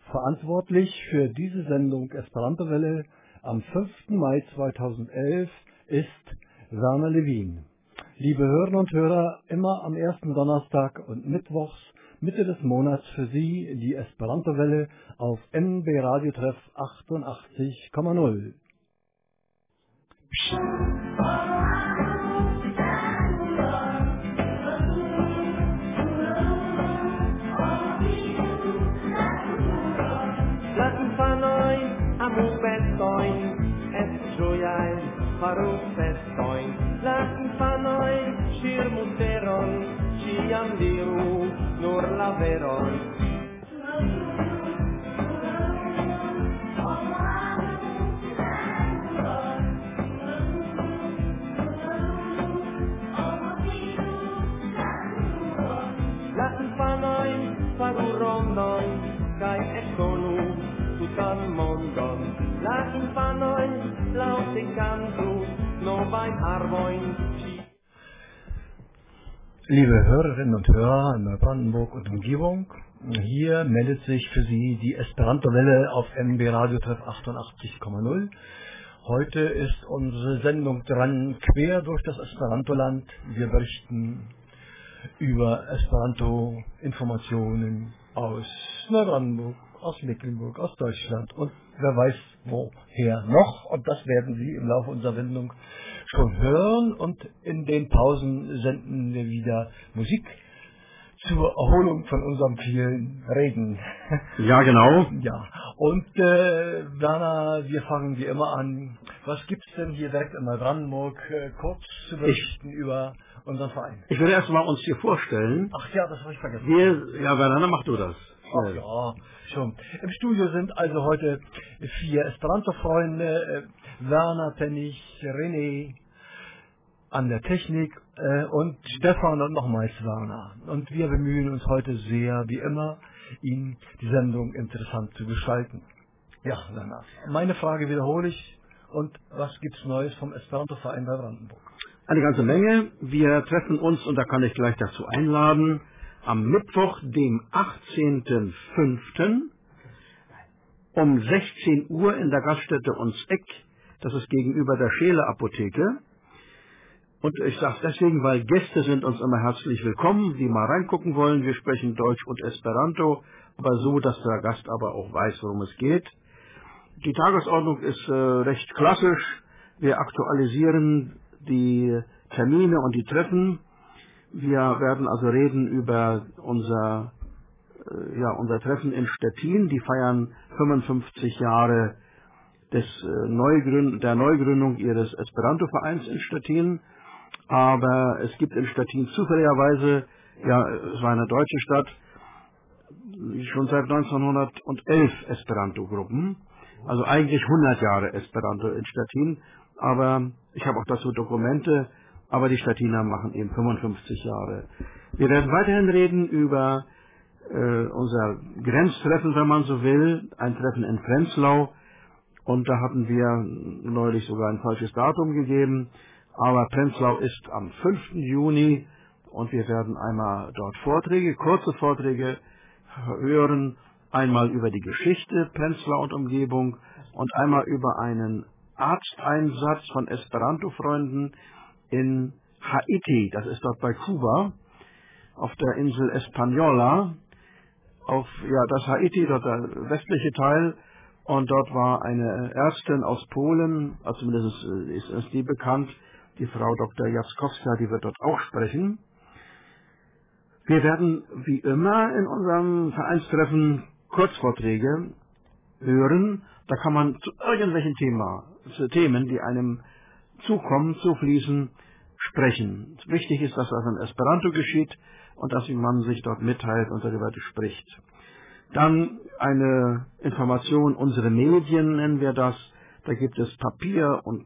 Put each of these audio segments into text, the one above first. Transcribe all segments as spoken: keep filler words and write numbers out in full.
Verantwortlich für diese Sendung Esperanto-Welle am fünften Mai zweitausendelf ist Werner Lewin. Liebe Hörerinnen und Hörer, immer am ersten Donnerstag und Mittwochs Mitte des Monats für Sie die Esperanto-Welle auf M B Radio Treff achtundachtzig Komma null. Farò festoin, latin fanoi, shir muteron, ciam diru, nur la veron. Latin fanoi, faru rondon, kai econu, tutan mondon. Latin fanoi, laute cantu, Liebe Hörerinnen und Hörer in Neubrandenburg und Umgebung, hier meldet sich für Sie die Esperanto-Welle auf M B Radio Treff achtundachtzig Komma null. Heute ist unsere Sendung dran, quer durch das Esperanto-Land. Wir berichten über Esperanto-Informationen aus Neubrandenburg, aus Mecklenburg, aus Deutschland und wer weiß woher noch. Und das werden Sie im Laufe unserer Sendung schon hören. Und in den Pausen senden wir wieder Musik zur Erholung von unserem vielen Reden. Ja, genau. Ja, und äh, Werner, wir fangen wie immer an. Was gibt's denn hier direkt in Neubrandenburg äh, kurz zu berichten ich, über unseren Verein? Ich würde erst mal uns hier vorstellen. Ach ja, das habe ich vergessen. Wir, ja, Werner, mach du das. Ach ja, schon. Im Studio sind also heute vier Esperanto-Freunde, äh, Werner, Pennig, René an der Technik äh, und Stefan und nochmals Werner. Und wir bemühen uns heute sehr, wie immer, Ihnen die Sendung interessant zu gestalten. Ja, Werner, meine Frage wiederhole ich. Und was gibt's Neues vom Esperanto-Verein bei Brandenburg? Eine ganze Menge. Wir treffen uns, und da kann ich gleich dazu einladen, am Mittwoch, dem achtzehnten fünften um sechzehn Uhr in der Gaststätte Uns-Eck. Das ist gegenüber der Scheele Apotheke. Und ich sage es deswegen, weil Gäste sind uns immer herzlich willkommen, die mal reingucken wollen. Wir sprechen Deutsch und Esperanto, aber so, dass der Gast aber auch weiß, worum es geht. Die Tagesordnung ist äh, recht klassisch. Wir aktualisieren die Termine und die Treffen. Wir werden also reden über unser, äh, ja, unser Treffen in Stettin. Die feiern fünfundfünfzig Jahre des, äh, Neugründ der Neugründung ihres Esperanto-Vereins in Stettin. Aber es gibt in Stettin zufälligerweise, ja, es war eine deutsche Stadt, schon seit neunzehnhundertelf Esperanto-Gruppen. Also eigentlich hundert Jahre Esperanto in Stettin. Aber ich habe auch dazu Dokumente. Aber die Stettiner machen eben fünfundfünfzig Jahre. Wir werden weiterhin reden über äh, unser Grenztreffen, wenn man so will. Ein Treffen in Prenzlau. Und da hatten wir neulich sogar ein falsches Datum gegeben. Aber Prenzlau ist am fünften Juni. Und wir werden einmal dort Vorträge, kurze Vorträge hören. Einmal über die Geschichte Prenzlau und Umgebung. Und einmal über einen Arzteinsatz von Esperanto-Freunden in Haiti, das ist dort bei Kuba, auf der Insel Española, auf, ja, das Haiti, dort der westliche Teil, und dort war eine Ärztin aus Polen, also zumindest ist, ist die bekannt, die Frau Doktor Jackowska, die wird dort auch sprechen. Wir werden, wie immer, in unserem Vereinstreffen Kurzvorträge hören, da kann man zu irgendwelchen Thema, zu Themen, die einem zukommen, zufließen, sprechen. Wichtig ist, dass das in Esperanto geschieht und dass man sich dort mitteilt und darüber spricht. Dann eine Information, unsere Medien nennen wir das. Da gibt es Papier und,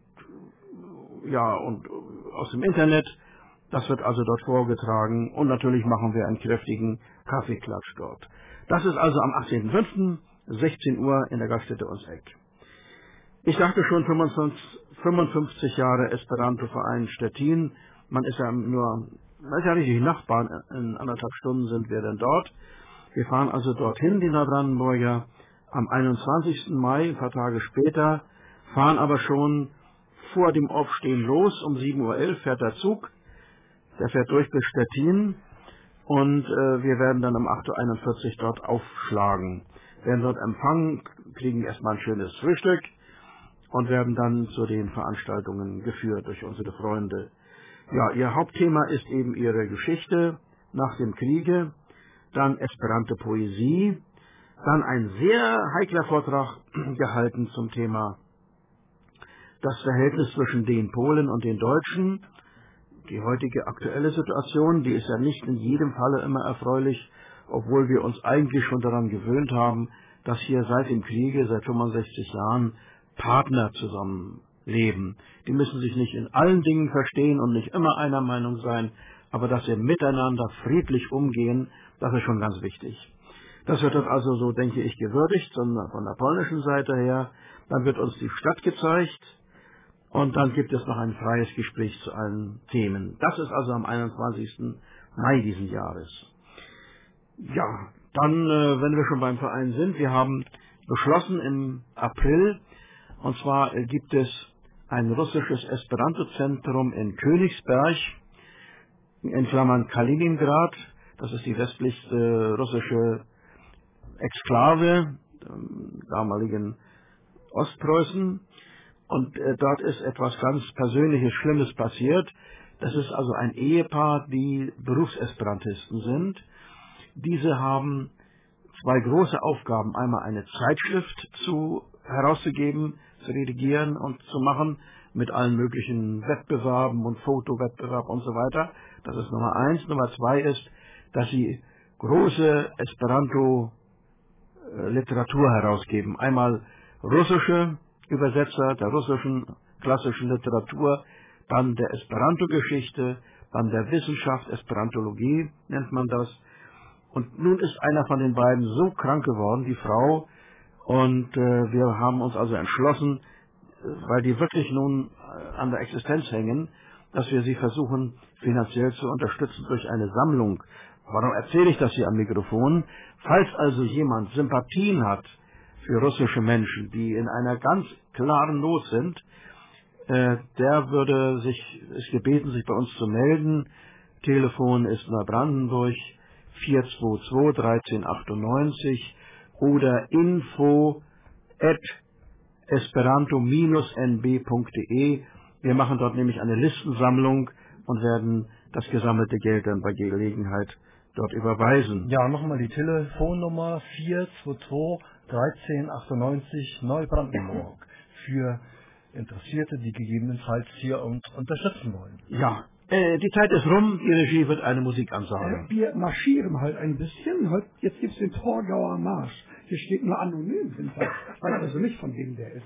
ja, und aus dem Internet. Das wird also dort vorgetragen. Und natürlich machen wir einen kräftigen Kaffeeklatsch dort. Das ist also am achtzehnten fünften sechzehn Uhr in der Gaststätte Uns-Eck. Ich sagte schon, fünfundfünfzig Jahre Esperanto-Verein Stettin. Man ist ja nur, man ist ja richtig Nachbarn. In anderthalb Stunden sind wir dann dort. Wir fahren also dorthin, die Neubrandenburger, am einundzwanzigsten Mai, ein paar Tage später, fahren aber schon vor dem Aufstehen los. Um sieben Uhr elf fährt der Zug, der fährt durch bis Stettin und äh, wir werden dann um acht Uhr einundvierzig dort aufschlagen. Werden dort empfangen, kriegen erstmal ein schönes Frühstück und werden dann zu den Veranstaltungen geführt durch unsere Freunde. Ja, ihr Hauptthema ist eben ihre Geschichte nach dem Kriege, dann Esperanto Poesie, dann ein sehr heikler Vortrag gehalten zum Thema das Verhältnis zwischen den Polen und den Deutschen. Die heutige aktuelle Situation, die ist ja nicht in jedem Falle immer erfreulich, obwohl wir uns eigentlich schon daran gewöhnt haben, dass hier seit dem Kriege, seit fünfundsechzig Jahren, Partner zusammenleben. Die müssen sich nicht in allen Dingen verstehen und nicht immer einer Meinung sein, aber dass sie miteinander friedlich umgehen, das ist schon ganz wichtig. Das wird dort also so, denke ich, gewürdigt, sondern von der polnischen Seite her. Dann wird uns die Stadt gezeigt und dann gibt es noch ein freies Gespräch zu allen Themen. Das ist also am einundzwanzigsten Mai diesen Jahres. Ja, dann, äh, wenn wir schon beim Verein sind, wir haben beschlossen im April, und zwar äh, gibt es ein russisches Esperanto-Zentrum in Königsberg, in Klammern Kaliningrad, das ist die westlichste russische Exklave, ähm, damaligen Ostpreußen, und äh, dort ist etwas ganz Persönliches, Schlimmes passiert. Das ist also ein Ehepaar, die Berufsesperantisten sind. Diese haben zwei große Aufgaben, einmal eine Zeitschrift zu herauszugeben, zu redigieren und zu machen, mit allen möglichen Wettbewerben und Fotowettbewerb und so weiter. Das ist Nummer eins. Nummer zwei ist, dass sie große Esperanto-Literatur herausgeben. Einmal russische Übersetzer der russischen klassischen Literatur, dann der Esperanto-Geschichte, dann der Wissenschaft, Esperantologie nennt man das. Und nun ist einer von den beiden so krank geworden, die Frau, und äh, wir haben uns also entschlossen, weil die wirklich nun äh, an der Existenz hängen, dass wir sie versuchen, finanziell zu unterstützen durch eine Sammlung. Warum erzähle ich das hier am Mikrofon? Falls also jemand Sympathien hat für russische Menschen, die in einer ganz klaren Not sind, äh, der würde sich, ist gebeten, sich bei uns zu melden. Telefon ist Neubrandenburg vier zwei zwei dreizehn achtundneunzig oder info at esperanto n b punkt d e. Wir machen dort nämlich eine Listensammlung und werden das gesammelte Geld dann bei Gelegenheit dort überweisen. Ja, nochmal die Telefonnummer vier zwei zwei dreizehn achtundneunzig Neubrandenburg für Interessierte, die gegebenenfalls hier uns unterstützen wollen. Ja, äh, die Zeit ist rum, die Regie wird eine Musik ansagen. Äh, wir marschieren halt ein bisschen. Heute, jetzt gibt es den Torgauer Marsch. Hier steht nur anonym hinter. Ich weiß also nicht, von wem der ist.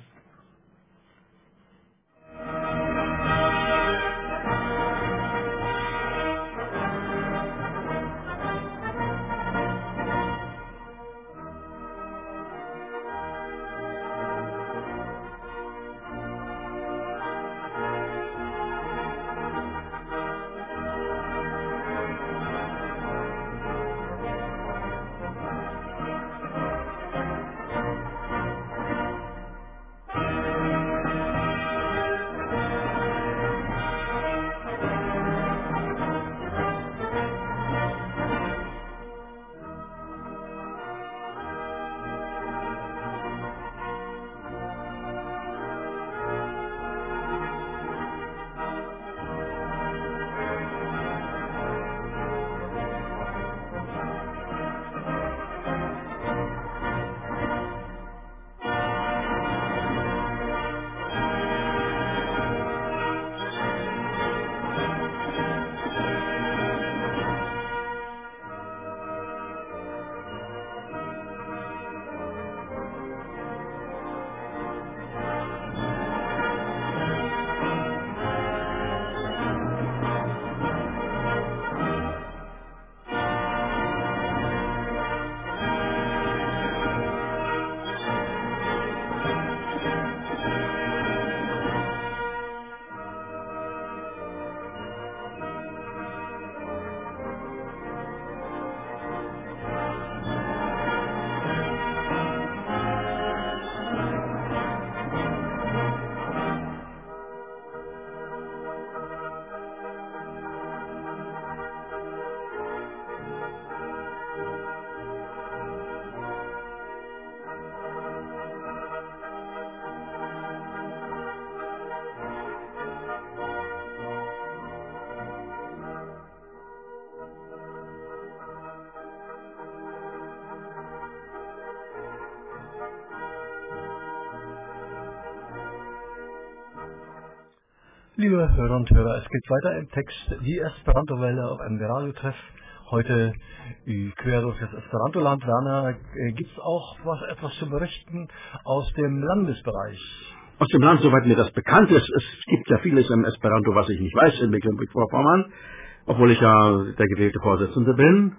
Liebe Hörer und Hörer, es geht weiter im Text die Esperanto-Welle auf einem Radiotreff. Heute quer durch das Esperanto-Land. Werner, äh, gibt es auch was, etwas zu berichten aus dem Landesbereich? Aus dem Land, soweit mir das bekannt ist. Es gibt ja vieles im Esperanto, was ich nicht weiß in Mecklenburg-Vorpommern, obwohl ich ja der gewählte Vorsitzende bin.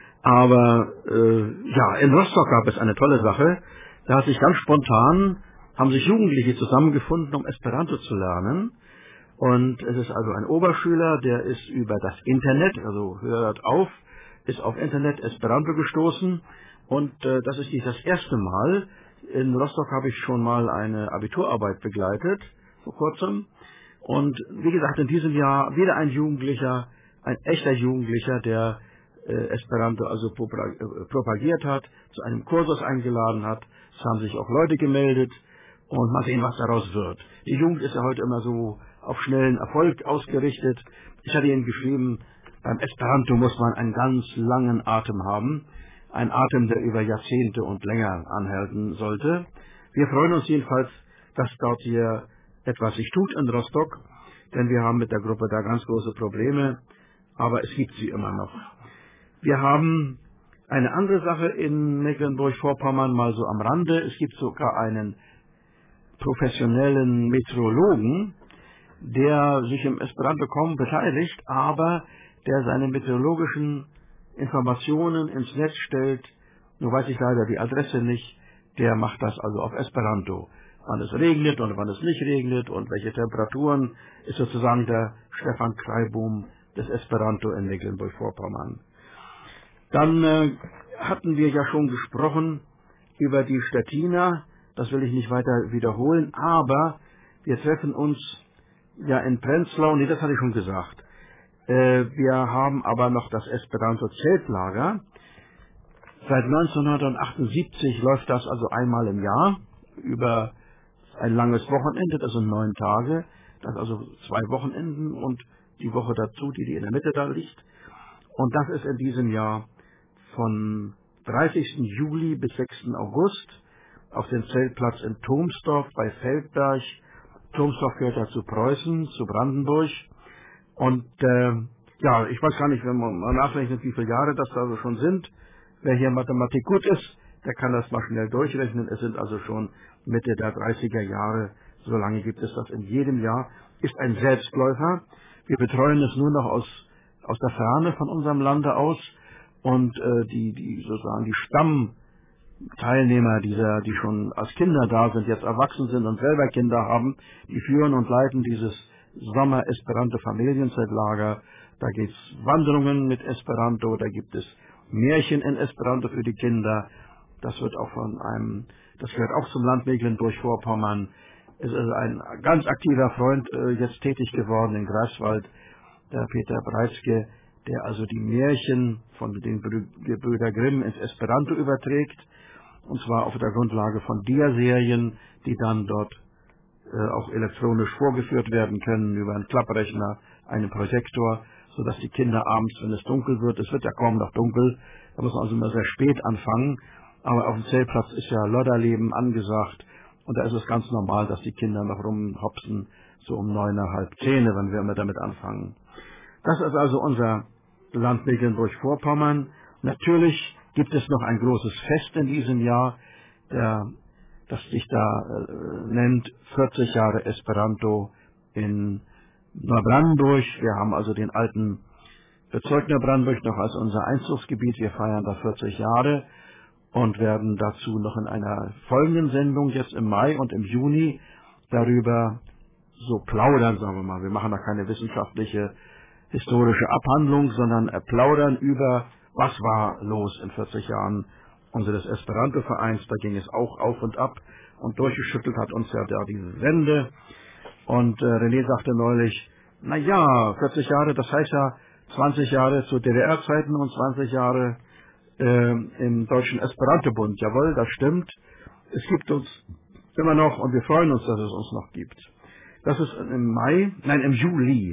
Aber äh, ja, in Rostock gab es eine tolle Sache. Da hat sich ganz spontan, haben sich Jugendliche zusammengefunden, um Esperanto zu lernen. Und es ist also ein Oberschüler, der ist über das Internet, also hört auf, ist auf Internet Esperanto gestoßen. Und äh, das ist nicht das erste Mal. In Rostock habe ich schon mal eine Abiturarbeit begleitet, vor kurzem. Und wie gesagt, in diesem Jahr wieder ein Jugendlicher, ein echter Jugendlicher, der äh, Esperanto also propagiert hat, zu einem Kursus eingeladen hat. Es haben sich auch Leute gemeldet und mal sehen, was daraus wird. Die Jugend ist ja heute immer so auf schnellen Erfolg ausgerichtet. Ich hatte Ihnen geschrieben, beim Esperanto muss man einen ganz langen Atem haben. Ein Atem, der über Jahrzehnte und länger anhalten sollte. Wir freuen uns jedenfalls, dass dort hier etwas sich tut in Rostock, denn wir haben mit der Gruppe da ganz große Probleme, aber es gibt sie immer noch. Wir haben eine andere Sache in Mecklenburg-Vorpommern mal so am Rande. Es gibt sogar einen professionellen Meteorologen, der sich im Esperanto kaum beteiligt, aber der seine meteorologischen Informationen ins Netz stellt. Nur weiß ich leider die Adresse nicht. Der macht das also auf Esperanto. Wann es regnet und wann es nicht regnet und welche Temperaturen, ist sozusagen der Stefan Kreiboom des Esperanto in Mecklenburg-Vorpommern. Dann äh, hatten wir ja schon gesprochen über die Stettiner. Das will ich nicht weiter wiederholen, aber wir treffen uns ja in Prenzlau, nee, das hatte ich schon gesagt. Äh, wir haben aber noch das Esperanto-Zeltlager. Seit neunzehnhundertachtundsiebzig läuft das also einmal im Jahr über ein langes Wochenende, das sind neun Tage, das also zwei Wochenenden und die Woche dazu, die, die in der Mitte da liegt. Und das ist in diesem Jahr von dreißigsten Juli bis sechsten August auf dem Zeltplatz in Thomsdorf bei Feldberg. Thomsdorf gehört ja zu Preußen, zu Brandenburg. Und äh, ja, ich weiß gar nicht, wenn man mal nachrechnet, wie viele Jahre das da so schon sind. Wer hier Mathematik gut ist, der kann das mal schnell durchrechnen. Es sind also schon Mitte der dreißiger Jahre, so lange gibt es das in jedem Jahr. Ist ein Selbstläufer. Wir betreuen es nur noch aus, aus der Ferne von unserem Lande aus. Und äh, die, die sozusagen die Stammteilnehmer, dieser, die schon als Kinder da sind, jetzt erwachsen sind und selber Kinder haben, die führen und leiten dieses Sommer-Esperanto-Familienzeltlager. Da gibt es Wanderungen mit Esperanto, da gibt es Märchen in Esperanto für die Kinder. Das wird auch von einem, das gehört auch zum Land Mecklenburg-Vorpommern. Es ist ein ganz aktiver Freund äh, jetzt tätig geworden in Greifswald, der Peter Breitske, der also die Märchen von den Gebrüder Grimm ins Esperanto überträgt, und zwar auf der Grundlage von Dia-Serien, die dann dort äh, auch elektronisch vorgeführt werden können über einen Klapprechner, einen Projektor, sodass die Kinder abends, wenn es dunkel wird, es wird ja kaum noch dunkel, da muss man also immer sehr spät anfangen, aber auf dem Zeltplatz ist ja Lodderleben angesagt und da ist es ganz normal, dass die Kinder noch rumhopsen, so um neun, halb zehn, wenn wir immer damit anfangen. Das ist also unser Land Mecklenburg-Vorpommern. Natürlich gibt es noch ein großes Fest in diesem Jahr, der, das sich da äh, nennt vierzig Jahre Esperanto in Neubrandenburg. Wir haben also den alten Bezirk Neubrandenburg noch als unser Einzugsgebiet. Wir feiern da vierzig Jahre und werden dazu noch in einer folgenden Sendung jetzt im Mai und im Juni darüber so plaudern, sagen wir mal. Wir machen da keine wissenschaftliche historische Abhandlung, sondern plaudern über, was war los in vierzig Jahren unseres Esperanto-Vereins. Da ging es auch auf und ab und durchgeschüttelt hat uns ja da diese Wende. Und äh, René sagte neulich, na ja, vierzig Jahre, das heißt ja zwanzig Jahre zu D D R-Zeiten und zwanzig Jahre äh, im Deutschen Esperanto-Bund. Jawohl, das stimmt. Es gibt uns immer noch und wir freuen uns, dass es uns noch gibt. Das ist im Mai, nein, im Juli.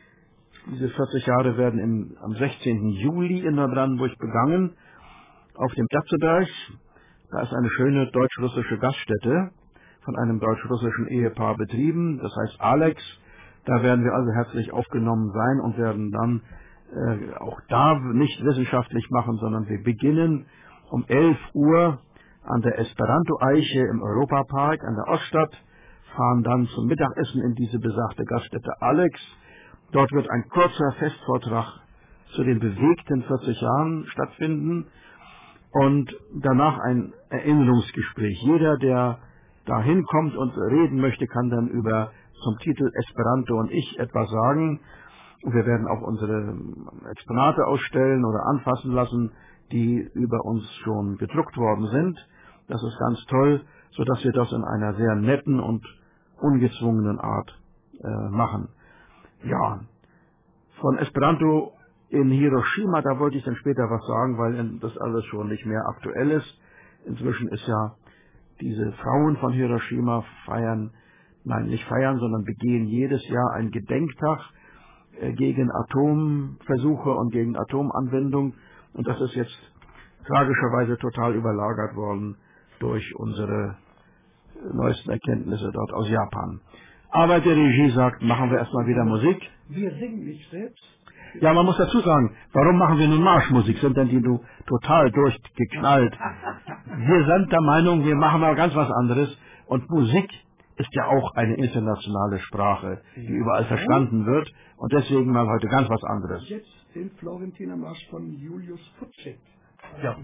Diese vierzig Jahre werden im, am sechzehnten Juli in Neubrandenburg begangen, auf dem Datzeberg. Da ist eine schöne deutsch-russische Gaststätte von einem deutsch-russischen Ehepaar betrieben, das heißt Alex. Da werden wir also herzlich aufgenommen sein und werden dann äh, auch da nicht wissenschaftlich machen, sondern wir beginnen um elf Uhr an der Esperanto-Eiche im Europapark an der Oststadt, fahren dann zum Mittagessen in diese besagte Gaststätte Alex. Dort wird ein kurzer Festvortrag zu den bewegten vierzig Jahren stattfinden und danach ein Erinnerungsgespräch. Jeder, der da hinkommt und reden möchte, kann dann über zum Titel Esperanto und ich etwas sagen. Und wir werden auch unsere Exponate ausstellen oder anfassen lassen, die über uns schon gedruckt worden sind. Das ist ganz toll, sodass wir das in einer sehr netten und ungezwungenen Art äh, machen. Ja, von Esperanto in Hiroshima, da wollte ich dann später was sagen, weil das alles schon nicht mehr aktuell ist. Inzwischen ist ja diese Frauen von Hiroshima feiern, nein, nicht feiern, sondern begehen jedes Jahr einen Gedenktag äh, gegen Atomversuche und gegen Atomanwendung. Und das ist jetzt tragischerweise total überlagert worden durch unsere neuesten Erkenntnisse dort aus Japan. Aber die Regie sagt, machen wir erstmal wieder Musik. Wir singen nicht selbst. Ja, man muss dazu sagen, warum machen wir nun Marschmusik? Sind denn die nur total durchgeknallt? Wir sind der Meinung, wir machen mal ganz was anderes. Und Musik ist ja auch eine internationale Sprache, die überall verstanden wird. Und deswegen mal heute ganz was anderes. Jetzt den Florentiner Marsch von Julius Futschek. Ja.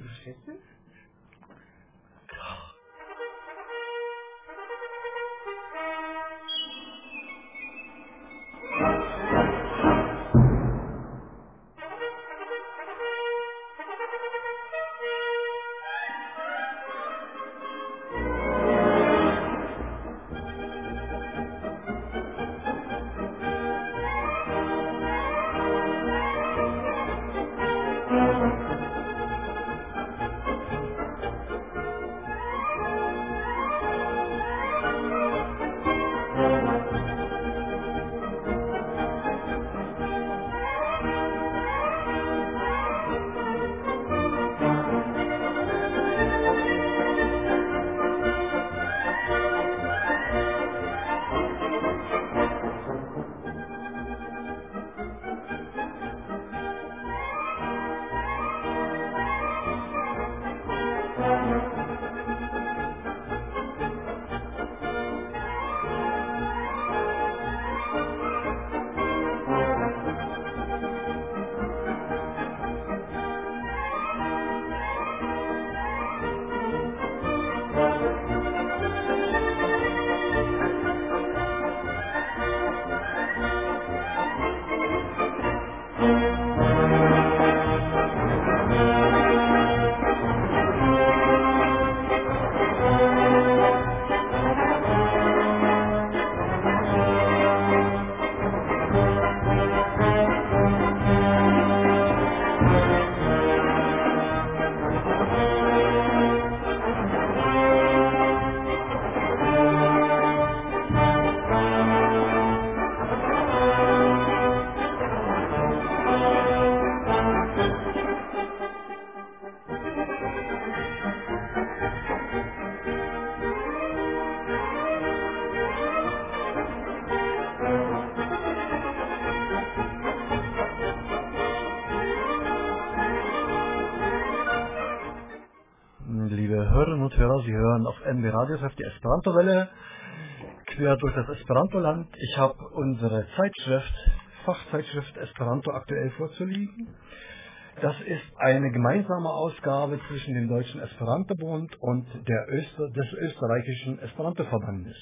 Liebe Hörerinnen und Hörer, Sie hören auf M B Radio auf die Esperanto-Welle, quer durch das Esperanto-Land. Ich habe unsere Zeitschrift, Fachzeitschrift Esperanto aktuell vorzuliegen. Das ist eine gemeinsame Ausgabe zwischen dem Deutschen Esperanto-Bund und der Öster, des österreichischen Esperanto-Verbandes.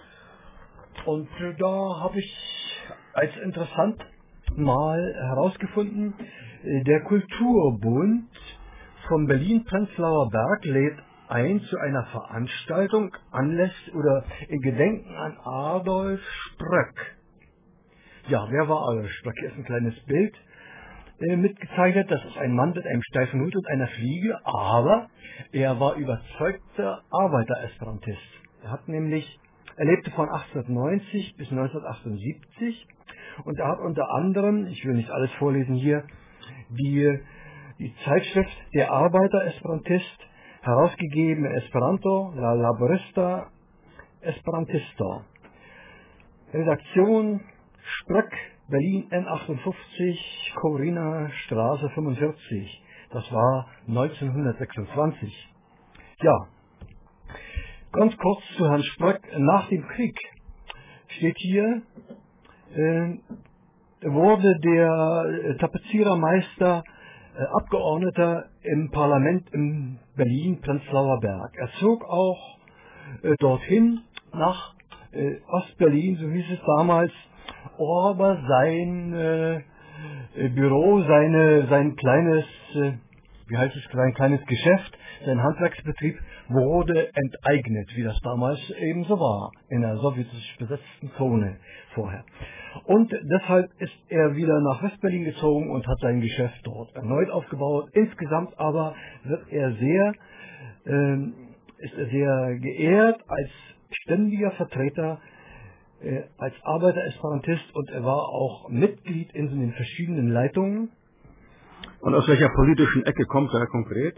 Und da habe ich als interessant mal herausgefunden, der Kulturbund vom Berlin-Prenzlauer Berg lädt ein zu einer Veranstaltung anlässlich oder in Gedenken an Adolf Spröck. Ja, wer war Adolf Spröck? Hier ist ein kleines Bild äh, mitgezeichnet. Das ist ein Mann mit einem steifen Hut und einer Fliege, aber er war überzeugter Arbeiter-Esperantist. Er hat nämlich, er lebte von achtzehnhundertneunzig bis neunzehnhundertachtundsiebzig und er hat unter anderem, ich will nicht alles vorlesen hier, die Die Zeitschrift Der Arbeiter-Esperantist, herausgegeben in Esperanto, La Laborista Esperantista. Redaktion Spröck, Berlin N achtundfünfzig, Corina Straße fünfundvierzig. Das war neunzehnhundertsechsundzwanzig. Ja, ganz kurz zu Herrn Spröck. Nach dem Krieg steht hier, äh, wurde der äh, Tapezierermeister äh, Abgeordneter im Parlament in Berlin, Prenzlauer Berg. Er zog auch äh, dorthin nach äh, Ostberlin, so hieß es damals, aber sein äh, Büro, seine, sein kleines, äh, wie heißt es, sein kleines Geschäft, sein Handwerksbetrieb wurde enteignet, wie das damals eben so war, in der sowjetisch besetzten Zone vorher. Und deshalb ist er wieder nach Westberlin gezogen und hat sein Geschäft dort erneut aufgebaut. Insgesamt aber wird er sehr, äh, ist er sehr geehrt als ständiger Vertreter, äh, als Arbeiter-Esperantist, und er war auch Mitglied in den verschiedenen Leitungen. Und aus welcher politischen Ecke kommt er konkret?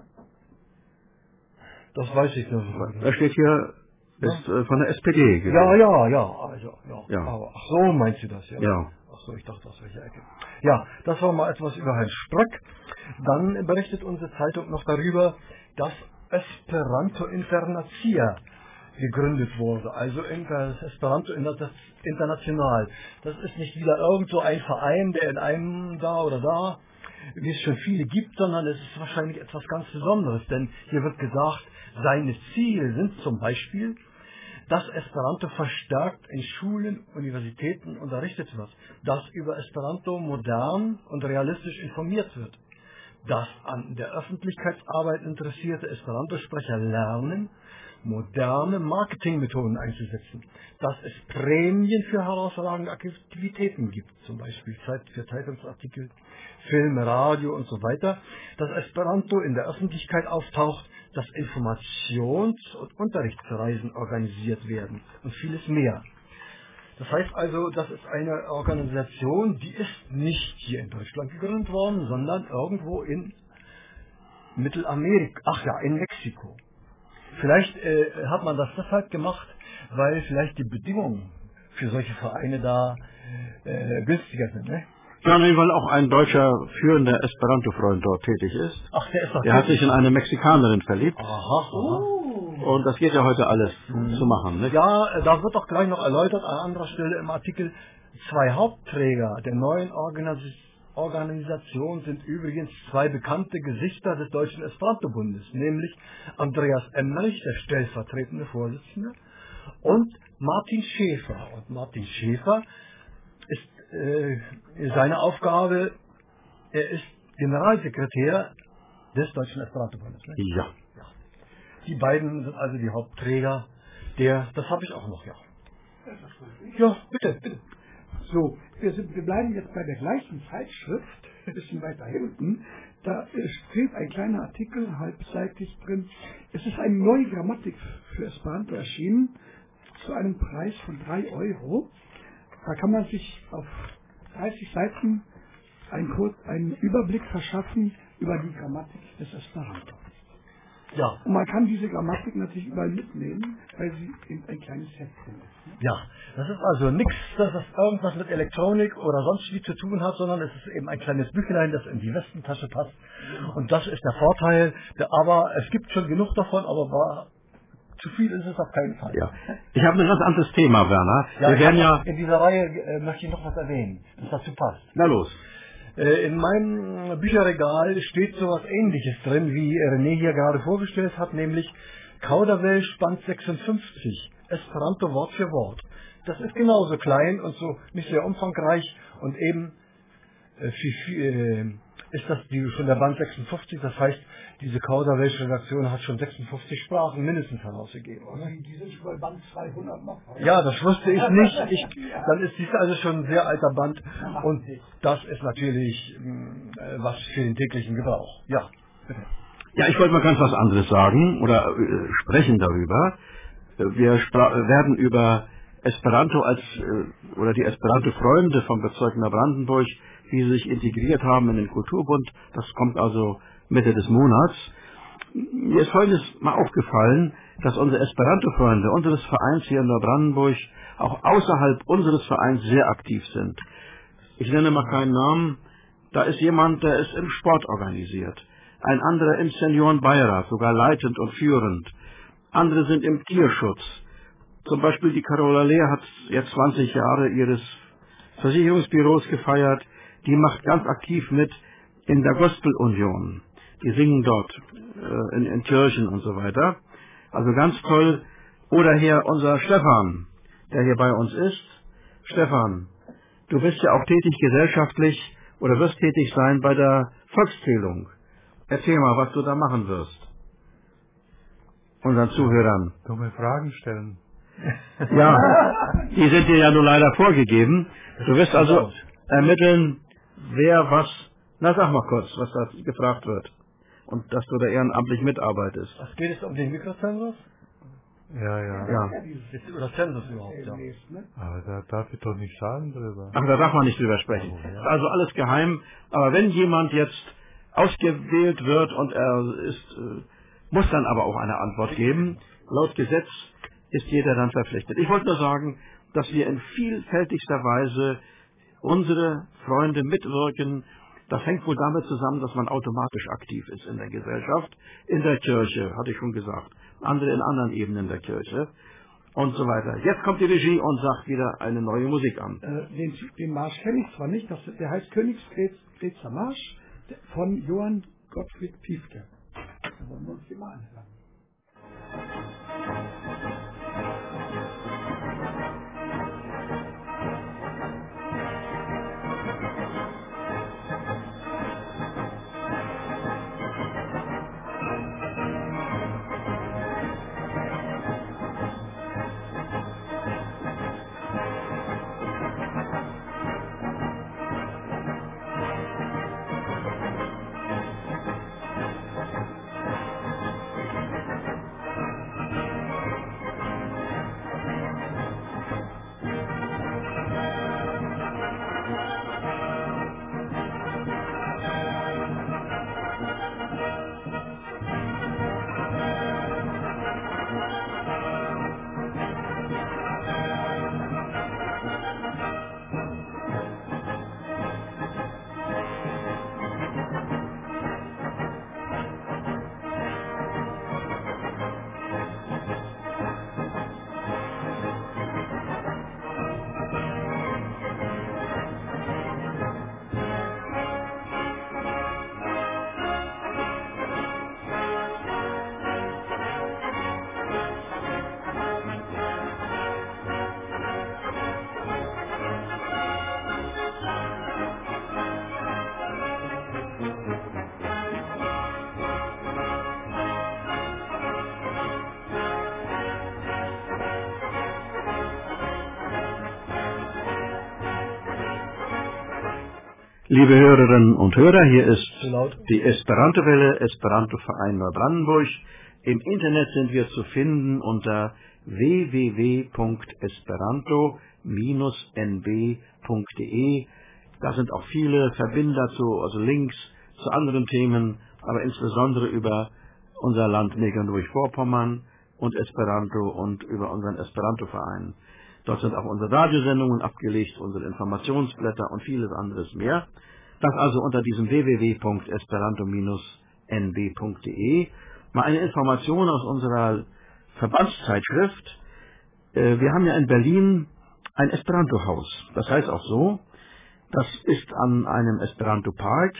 Das weiß ich nicht. Da steht hier, ist äh, von der S P D gewesen. Ja, ja, ja, also, ja. Ja. Aber, ach so, meinst du das, ja? Ja. Ach so, ich dachte, aus welcher Ecke. Ja, das war mal etwas über Herrn Spröck. Dann berichtet unsere Zeitung noch darüber, dass Esperanto Internacia gegründet wurde, also Esperanto International. Das ist nicht wieder irgend so ein Verein, der in einem da oder da, wie es schon viele gibt, sondern es ist wahrscheinlich etwas ganz Besonderes, denn hier wird gesagt, seine Ziele sind zum Beispiel, dass Esperanto verstärkt in Schulen, Universitäten unterrichtet wird, dass über Esperanto modern und realistisch informiert wird, dass an der Öffentlichkeitsarbeit interessierte Esperanto-Sprecher lernen, moderne Marketingmethoden einzusetzen, dass es Prämien für herausragende Aktivitäten gibt, zum Beispiel für Zeitungsartikel, Film, Radio und so weiter, dass Esperanto in der Öffentlichkeit auftaucht, dass Informations- und Unterrichtsreisen organisiert werden und vieles mehr. Das heißt also, das ist eine Organisation, die ist nicht hier in Deutschland gegründet worden, sondern irgendwo in Mittelamerika, ach ja, in Mexiko. Vielleicht äh, hat man das deshalb gemacht, weil vielleicht die Bedingungen für solche Vereine da äh, günstiger sind, ne? Ja, nee, weil auch ein deutscher führender Esperanto-Freund dort tätig ist. Ach, der ist doch Der hat sich in eine Mexikanerin verliebt. Aha, aha. Und das geht ja heute alles mhm. zu machen, nicht? Ja, da wird doch gleich noch erläutert an anderer Stelle im Artikel, zwei Hauptträger der neuen Organis Organisation sind übrigens zwei bekannte Gesichter des Deutschen Esperanto-Bundes, nämlich Andreas Emmerich, der stellvertretende Vorsitzende, und Martin Schäfer. Und Martin Schäfer ist äh, seine Aufgabe, er ist Generalsekretär des Deutschen Esperanto-Bundes. Ne? Ja. ja. Die beiden sind also die Hauptträger der, das habe ich auch noch, ja. Ja, bitte, bitte. So, wir, sind, wir bleiben jetzt bei der gleichen Zeitschrift, ein bisschen weiter hinten. Da steht ein kleiner Artikel, halbseitig drin. Es ist eine neue Grammatik für Esperanto erschienen, zu einem Preis von drei Euro. Da kann man sich auf dreißig Seiten einen, Kur einen Überblick verschaffen über die Grammatik des Esperanto. Ja. Und man kann diese Grammatik natürlich überall mitnehmen, weil sie in ein kleines Heft drin ist. Ne? Ja, das ist also nichts, dass das irgendwas mit Elektronik oder sonst wie zu tun hat, sondern es ist eben ein kleines Büchlein, das in die Westentasche passt. Und das ist der Vorteil. Der, aber es gibt schon genug davon, aber war, zu viel ist es auf keinen Fall. Ja. Ich habe ein ganz anderes Thema, Werner. Ja, Wir werden ja in dieser Reihe äh, möchte ich noch was erwähnen, das dazu passt. Na los. In meinem Bücherregal steht so etwas Ähnliches drin, wie René hier gerade vorgestellt hat, nämlich Kauderwelsch Band sechsundfünfzig, Esperanto Wort für Wort. Das ist genauso klein und so nicht sehr umfangreich und eben äh, für, äh, ist das die, schon der Band sechsundfünfzig, das heißt, diese Kauderwelsch-Redaktion hat schon sechsundfünfzig Sprachen mindestens herausgegeben. Oder? Die sind schon bei Band zweihundert noch. Ja, das wusste ich nicht. Ich, dann ist dies also schon ein sehr alter Band und das ist natürlich mh, was für den täglichen Gebrauch. Ja, bitte. Ja, ich wollte mal ganz was anderes sagen oder äh, sprechen darüber. Wir werden über Esperanto als äh, oder die Esperanto-Freunde vom Bezirk Neubrandenburg, wie sie sich integriert haben in den Kulturbund. Das kommt also Mitte des Monats. Mir ist Folgendes mal aufgefallen. dass unsere Esperanto-Freunde unseres Vereins hier in Neubrandenburg auch außerhalb unseres Vereins sehr aktiv sind. Ich nenne mal keinen Namen. Da ist jemand, der ist im Sport organisiert. Ein anderer im Seniorenbeirat, sogar leitend und führend. Andere sind im Tierschutz. Zum Beispiel die Carola Lehr hat jetzt zwanzig Jahre ihres Versicherungsbüros gefeiert. Die macht ganz aktiv mit in der Gospelunion. Die singen dort äh, in, in Kirchen und so weiter. Also ganz toll. Oder hier unser Stefan, der hier bei uns ist. Stefan, du bist ja auch tätig gesellschaftlich oder wirst tätig sein bei der Volkszählung. Erzähl mal, was du da machen wirst. Unseren Zuhörern. Dumme Fragen stellen. Ja, die sind dir ja nur leider vorgegeben. Du wirst also ermitteln, wer was... Na, sag mal kurz, was da gefragt wird. Und dass du da ehrenamtlich mitarbeitest. Was geht es um den Mikrozensus? Ja, ja. Ja. Oder Zensus überhaupt, ja. Aber da darf ich doch nicht sagen drüber. Ach, da darf man nicht drüber sprechen. Oh, ja. Also alles geheim. Aber wenn jemand jetzt ausgewählt wird und er ist, äh, muss dann aber auch eine Antwort geben. Laut Gesetz ist jeder dann verpflichtet. Ich wollte nur sagen, dass wir in vielfältigster Weise unsere Freunde mitwirken. Das hängt wohl damit zusammen, dass man automatisch aktiv ist in der Gesellschaft, in der Kirche, hatte ich schon gesagt, andere in anderen Ebenen der Kirche und so weiter. Jetzt kommt die Regie und sagt wieder eine neue Musik an. Äh, den, den Marsch kenne ich zwar nicht, das, der heißt Königsgrätzer Marsch von Johann Gottfried Piefke. Da wollen wir uns den mal anhören. Liebe Hörerinnen und Hörer, hier ist die Esperanto-Welle, Esperanto-Verein Neubrandenburg. Im Internet sind wir zu finden unter w w w punkt esperanto Bindestrich n b punkt d e. Da sind auch viele Verbinder zu, also Links zu anderen Themen, aber insbesondere über unser Land Mecklenburg-Vorpommern und Esperanto und über unseren Esperanto-Verein. Dort sind auch unsere Radiosendungen abgelegt, unsere Informationsblätter und vieles anderes mehr. Das also unter diesem w w w punkt esperanto Bindestrich n b punkt d e. Mal eine Information aus unserer Verbandszeitschrift. Wir haben ja in Berlin ein Esperanto-Haus. Das heißt auch so, das ist an einem Esperanto-Park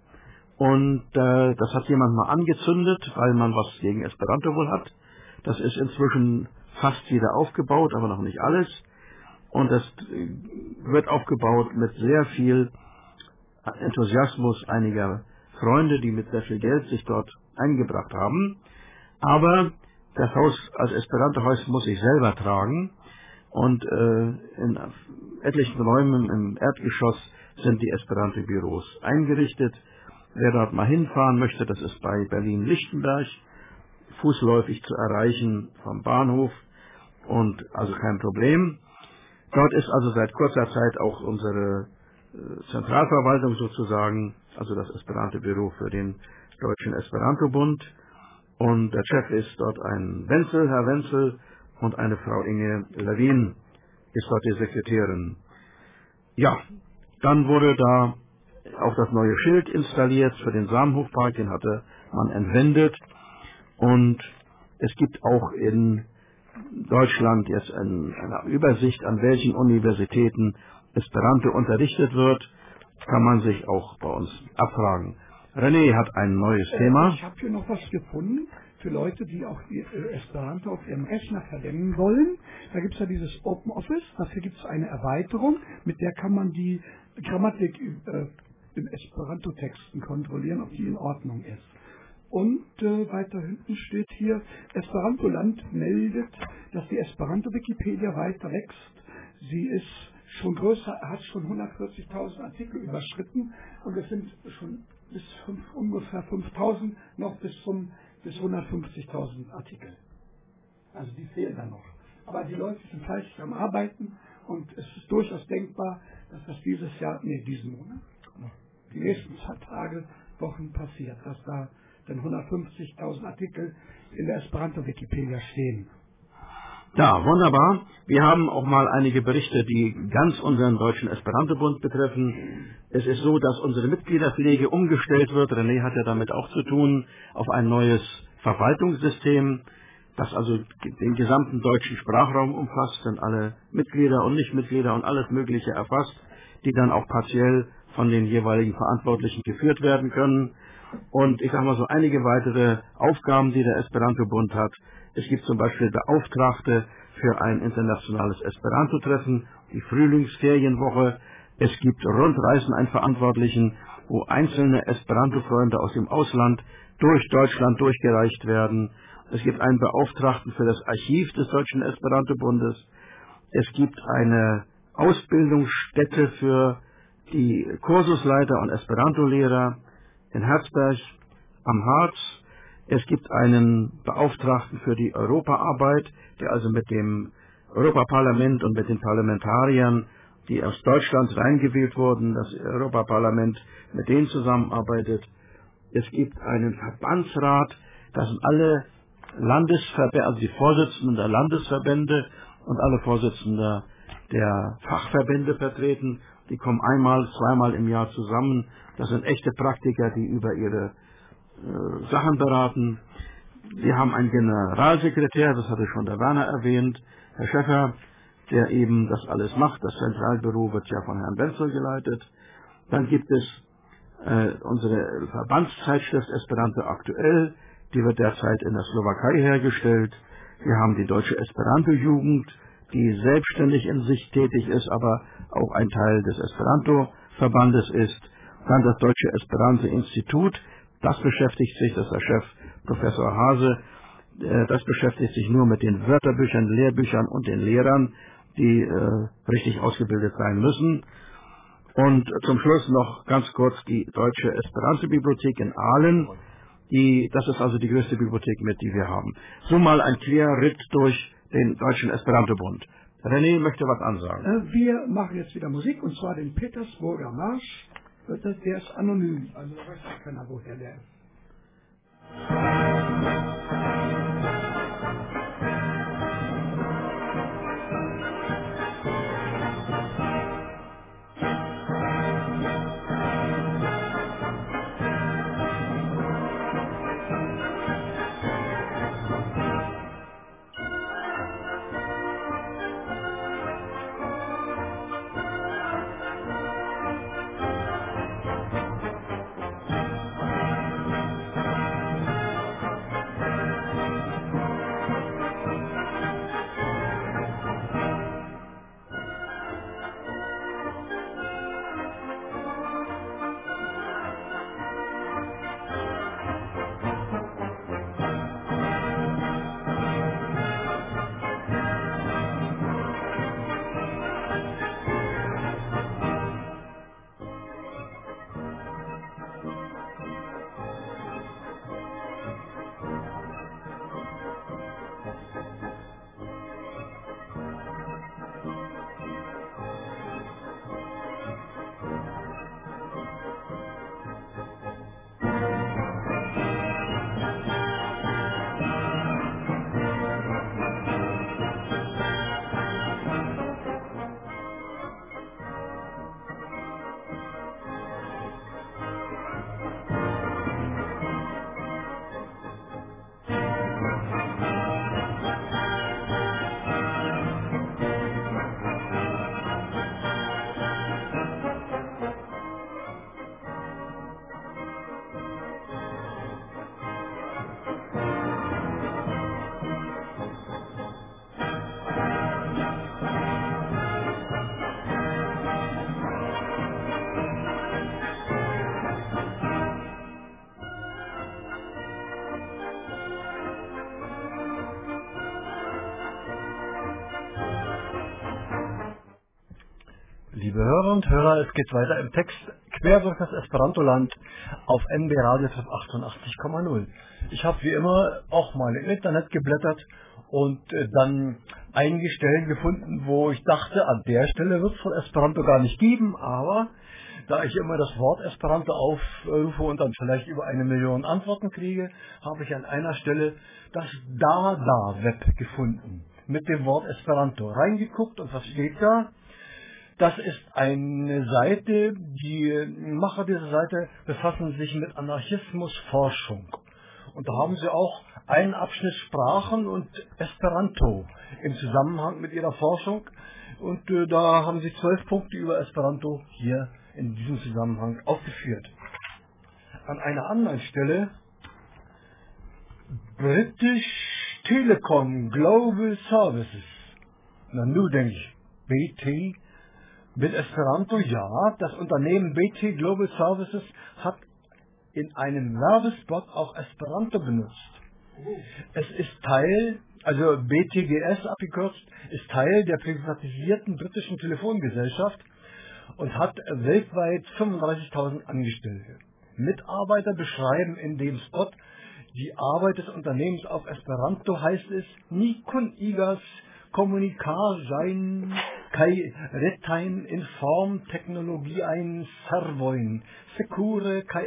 und äh, das hat jemand mal angezündet, weil man was gegen Esperanto wohl hat. Das ist inzwischen fast wieder aufgebaut, aber noch nicht alles. Und das wird aufgebaut mit sehr viel Enthusiasmus einiger Freunde, die mit sehr viel Geld sich dort eingebracht haben. Aber das Haus als Esperanto-Haus muss ich selber tragen. Und äh, in etlichen Räumen im Erdgeschoss sind die Esperanto-Büros eingerichtet. Wer dort mal hinfahren möchte, das ist bei Berlin-Lichtenberg, fußläufig zu erreichen vom Bahnhof und also kein Problem. Dort ist also seit kurzer Zeit auch unsere äh, Zentralverwaltung sozusagen, also das Esperanto-Büro für den Deutschen Esperanto-Bund. Und der Chef ist dort ein Wenzel, Herr Wenzel, und eine Frau Inge Levin ist dort die Sekretärin. Ja, dann wurde da auch das neue Schild installiert für den Samenhofpark, den hatte man entwendet. Und es gibt auch in Deutschland jetzt ein, eine Übersicht, an welchen Universitäten Esperanto unterrichtet wird. Kann man sich auch bei uns abfragen. René hat ein neues äh, Thema. Ich habe hier noch was gefunden für Leute, die auch ihr, äh, Esperanto auf ihrem Rechner verwenden wollen. Da gibt es ja dieses Open Office. Dafür gibt es eine Erweiterung, mit der kann man die Grammatik äh, in Esperanto-Texten kontrollieren, ob die in Ordnung ist. Und äh, weiter hinten steht hier, Esperanto-Land meldet, dass die Esperanto-Wikipedia weiter wächst. Sie ist schon größer, hat schon hundertvierzigtausend Artikel überschritten und es sind schon bis fünf, ungefähr fünftausend noch bis zum bis hundertfünfzigtausend Artikel. Also die fehlen da noch. Aber die Leute sind fleißig am Arbeiten und es ist durchaus denkbar, dass das dieses Jahr, nee, diesen Monat, die nächsten zwei Tage, Wochen passiert, dass da dann hundertfünfzigtausend Artikel in der Esperanto-Wikipedia stehen. Ja, wunderbar. Wir haben auch mal einige Berichte, die ganz unseren Deutschen Esperanto-Bund betreffen. Es ist so, dass unsere Mitgliederpflege umgestellt wird. René hat ja damit auch zu tun, auf ein neues Verwaltungssystem, das also den gesamten deutschen Sprachraum umfasst, sind alle Mitglieder und Nichtmitglieder und alles Mögliche erfasst, die dann auch partiell von den jeweiligen Verantwortlichen geführt werden können. Und ich sage mal so einige weitere Aufgaben, die der Esperanto-Bund hat. Es gibt zum Beispiel Beauftragte für ein internationales Esperanto-Treffen, die Frühlingsferienwoche. Es gibt Rundreisen, einen Verantwortlichen, wo einzelne Esperanto-Freunde aus dem Ausland durch Deutschland durchgereicht werden. Es gibt einen Beauftragten für das Archiv des Deutschen Esperanto-Bundes. Es gibt eine Ausbildungsstätte für die Kursusleiter und Esperanto-Lehrer in Herzberg am Harz. Es gibt einen Beauftragten für die Europaarbeit, der also mit dem Europaparlament und mit den Parlamentariern, die aus Deutschland reingewählt wurden, das Europaparlament mit denen zusammenarbeitet. Es gibt einen Verbandsrat, das sind alle Landesverbände, also die Vorsitzenden der Landesverbände und alle Vorsitzenden der Fachverbände vertreten. Die kommen einmal, zweimal im Jahr zusammen. Das sind echte Praktiker, die über ihre äh, Sachen beraten. Wir haben einen Generalsekretär, das hatte schon der Werner erwähnt, Herr Schäffer, der eben das alles macht. Das Zentralbüro wird ja von Herrn Wenzel geleitet. Dann gibt es äh, unsere Verbandszeitschrift Esperanto aktuell, die wird derzeit in der Slowakei hergestellt. Wir haben die Deutsche Esperanto-Jugend, die selbstständig in sich tätig ist, aber auch ein Teil des Esperanto-Verbandes ist. Dann das Deutsche Esperanto-Institut, das beschäftigt sich, das ist der Chef Professor Hase, äh, das beschäftigt sich nur mit den Wörterbüchern, Lehrbüchern und den Lehrern, die äh, richtig ausgebildet sein müssen. Und zum Schluss noch ganz kurz die Deutsche Esperanto-Bibliothek in Aalen. Die, das ist also die größte Bibliothek, mit die wir haben. So mal ein Querritt durch den Deutschen Esperanto-Bund. René möchte was ansagen. Äh, wir machen jetzt wieder Musik, und zwar den Petersburger Marsch. Der ist anonym, also da weiß auch keiner, woher der ist. liebe Hörer und Hörer, es geht weiter im Text quer durch das Esperantoland auf N B Radio achtundachtzig Komma null. Ich habe wie immer auch mal im Internet geblättert und äh, dann einige Stellen gefunden, wo ich dachte, an der Stelle wird es von Esperanto gar nicht geben, aber da ich immer das Wort Esperanto aufrufe und dann vielleicht über eine Million Antworten kriege, habe ich an einer Stelle das Da-Da-Web gefunden. Mit dem Wort Esperanto reingeguckt und was steht da? Das ist eine Seite, die Macher dieser Seite befassen sich mit Anarchismusforschung. Und da haben sie auch einen Abschnitt Sprachen und Esperanto im Zusammenhang mit ihrer Forschung. Und äh, da haben sie zwölf Punkte über Esperanto hier in diesem Zusammenhang aufgeführt. An einer anderen Stelle British Telecom Global Services. Na nun denke ich, B T mit Esperanto, ja, das Unternehmen B T Global Services hat in einem Werbespot auch Esperanto benutzt. Es ist Teil, also B T G S abgekürzt, ist Teil der privatisierten britischen Telefongesellschaft und hat weltweit fünfunddreißigtausend Angestellte. Mitarbeiter beschreiben in dem Spot die Arbeit des Unternehmens auf Esperanto, heißt es, ni kun igas kommunikar sein kai retain in Form Technologie ein servoin secure kai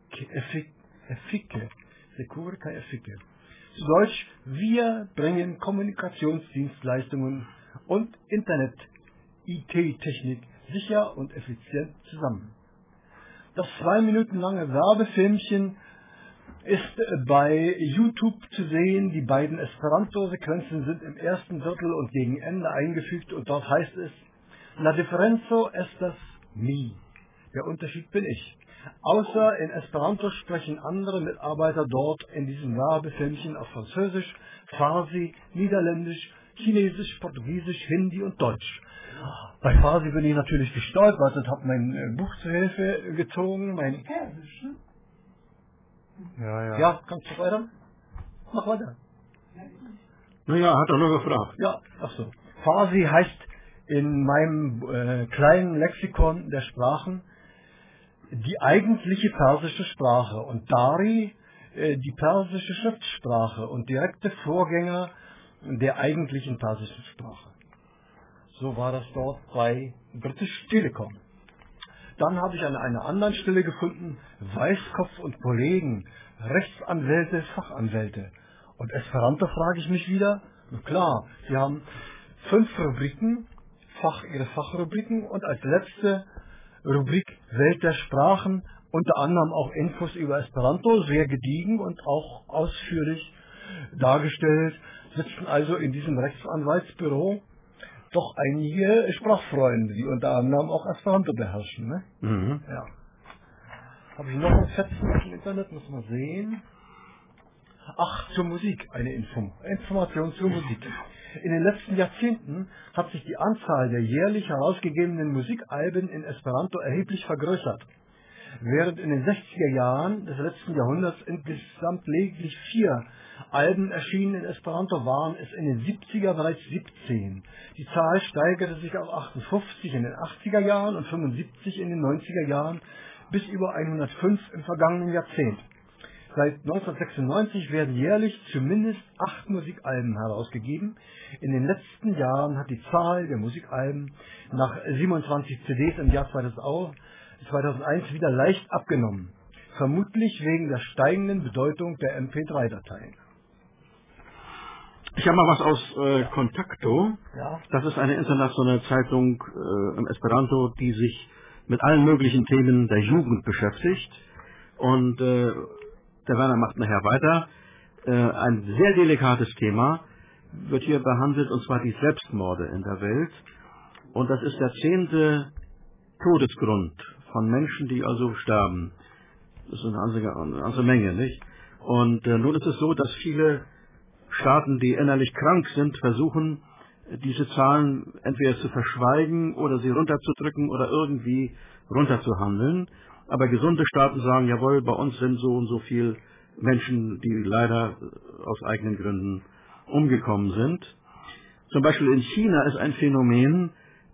effike secure kai effike. Zu Deutsch, wir bringen Kommunikationsdienstleistungen und Internet-I T-Technik sicher und effizient zusammen. Das zwei Minuten lange Werbefilmchen ist bei YouTube zu sehen. Die beiden Esperanto-Sequenzen sind im ersten Drittel und gegen Ende eingefügt und dort heißt es La differenzo estas mi. Der Unterschied bin ich. Außer in Esperanto sprechen andere Mitarbeiter dort in diesem Werbefilmchen auf Französisch, Farsi, Niederländisch, Chinesisch, Portugiesisch, Hindi und Deutsch. Bei Farsi bin ich natürlich gestolpert und habe mein äh, Buch zur Hilfe gezogen. Mein Persisch, ne? Ja, ja. Ja, kannst du weiter? Mach weiter. Naja, hat er nur gefragt. Ja, ach so. Farsi heißt in meinem äh, kleinen Lexikon der Sprachen die eigentliche persische Sprache und Dari äh, die persische Schriftsprache und direkte Vorgänger der eigentlichen persischen Sprache. So war das dort bei British Telecom. Dann habe ich an einer anderen Stelle gefunden, Weißkopf und Kollegen, Rechtsanwälte, Fachanwälte. Und Esperanto frage ich mich wieder, na klar, sie haben fünf Rubriken, Fach, ihre Fachrubriken und als letzte Rubrik Welt der Sprachen, unter anderem auch Infos über Esperanto, sehr gediegen und auch ausführlich dargestellt, sitzen also in diesem Rechtsanwaltsbüro doch einige Sprachfreunde, die unter anderem auch Esperanto beherrschen. Ne? Mhm. Ja. Habe ich noch ein Fetzen im Internet, muss man sehen. Ach, zur Musik eine Info. Information zur Musik. In den letzten Jahrzehnten hat sich die Anzahl der jährlich herausgegebenen Musikalben in Esperanto erheblich vergrößert. Während in den sechziger Jahren des letzten Jahrhunderts insgesamt lediglich vier Alben erschienen in Esperanto, waren es in den siebziger bereits siebzehn. Die Zahl steigerte sich auf achtundfünfzig in den achtziger Jahren und fünfundsiebzig in den neunziger Jahren bis über hundertfünf im vergangenen Jahrzehnt. Seit neunzehnhundertsechsundneunzig werden jährlich zumindest acht Musikalben herausgegeben. In den letzten Jahren hat die Zahl der Musikalben nach siebenundzwanzig C Ds im Jahr zweitausendeins wieder leicht abgenommen. Vermutlich wegen der steigenden Bedeutung der M P drei Dateien. Ich habe mal was aus äh, Contacto. Ja. Das ist eine internationale Zeitung äh, im Esperanto, die sich mit allen möglichen Themen der Jugend beschäftigt. Und äh, der Werner macht nachher weiter. Äh, ein sehr delikates Thema wird hier behandelt, und zwar die Selbstmorde in der Welt. Und das ist der zehnte Todesgrund von Menschen, die also sterben. Das ist eine ganze, eine ganze Menge, nicht? Und äh, nun ist es so, dass viele Staaten, die innerlich krank sind, versuchen, diese Zahlen entweder zu verschweigen oder sie runterzudrücken oder irgendwie runterzuhandeln. Aber gesunde Staaten sagen, jawohl, bei uns sind so und so viele Menschen, die leider aus eigenen Gründen umgekommen sind. Zum Beispiel in China ist ein Phänomen,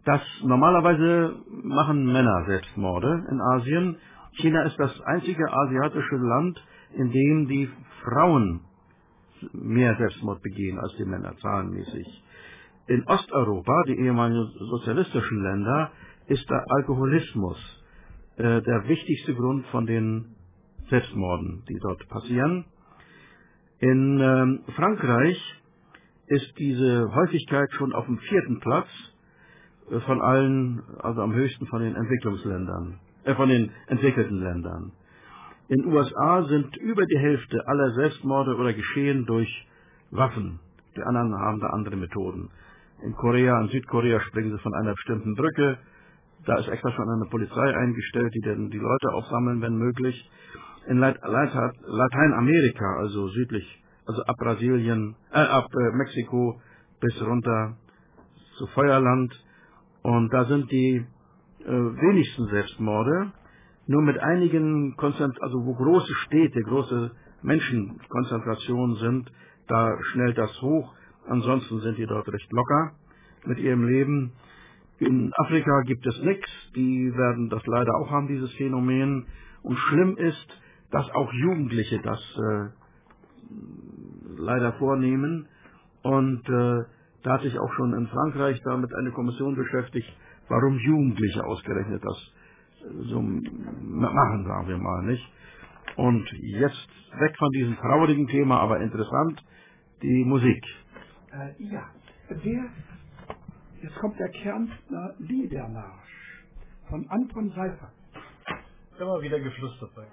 dass normalerweise machen Männer Selbstmorde in Asien. China ist das einzige asiatische Land, in dem die Frauen mehr Selbstmord begehen als die Männer, zahlenmäßig. In Osteuropa, die ehemaligen sozialistischen Länder, ist der Alkoholismus äh, der wichtigste Grund von den Selbstmorden, die dort passieren. In ähm, Frankreich ist diese Häufigkeit schon auf dem vierten Platz äh, von allen, also am höchsten von den Entwicklungsländern, äh, von den entwickelten Ländern. In den U S A sind über die Hälfte aller Selbstmorde oder geschehen durch Waffen. Die anderen haben da andere Methoden. In Korea, in Südkorea springen sie von einer bestimmten Brücke. Da ist extra schon eine Polizei eingestellt, die dann die Leute aufsammeln, wenn möglich. In Lateinamerika, also südlich, also ab Brasilien, äh, ab äh, Mexiko bis runter zu Feuerland. Und da sind die äh, wenigsten Selbstmorde. Nur mit einigen, Konzent also wo große Städte, große Menschenkonzentrationen sind, da schnellt das hoch. Ansonsten sind die dort recht locker mit ihrem Leben. In Afrika gibt es nichts. Die werden das leider auch haben, dieses Phänomen. Und schlimm ist, dass auch Jugendliche das äh, leider vornehmen. Und äh, da hat sich auch schon in Frankreich damit eine Kommission beschäftigt, warum Jugendliche ausgerechnet das so machen, sagen wir mal, nicht? Und jetzt weg von diesem traurigen Thema, aber interessant, die Musik. Äh, ja, der, jetzt kommt der Kärntner Liedermarsch von Anton Seifert. Immer wieder geflüstert sein.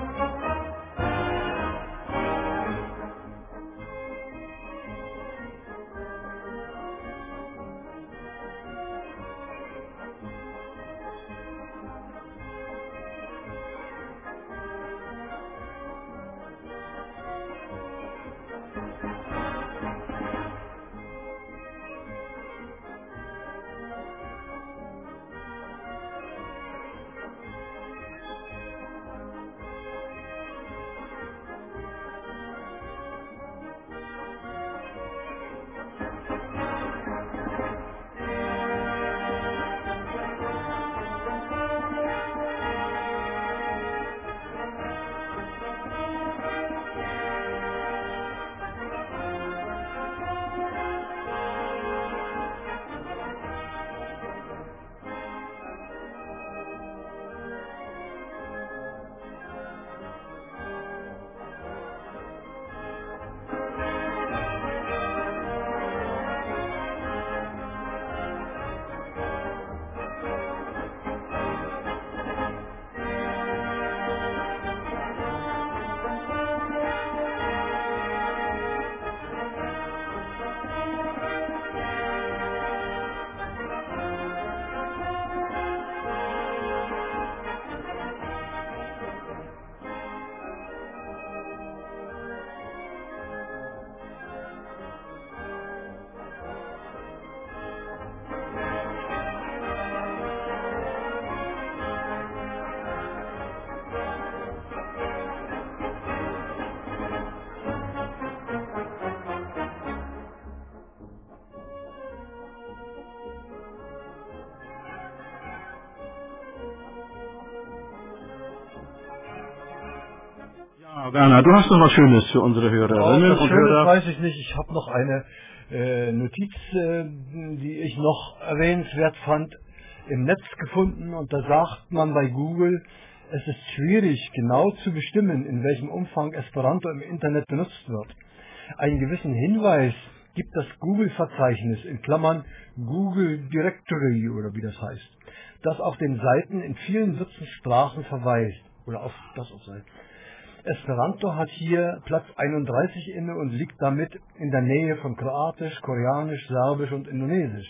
Werner, du hast noch was Schönes für unsere Hörerinnen oh, und Schönes Hörer. Weiß ich nicht. Ich habe noch eine äh, Notiz, äh, die ich noch erwähnenswert fand, im Netz gefunden. Und da sagt man bei Google, es ist schwierig, genau zu bestimmen, in welchem Umfang Esperanto im Internet benutzt wird. Einen gewissen Hinweis gibt das Google-Verzeichnis, in Klammern Google Directory oder wie das heißt, das auf den Seiten in vielen Dutzend Sprachen verweist. Oder auf das auf Seiten. Esperanto hat hier Platz einunddreißig inne und liegt damit in der Nähe von Kroatisch, Koreanisch, Serbisch und Indonesisch.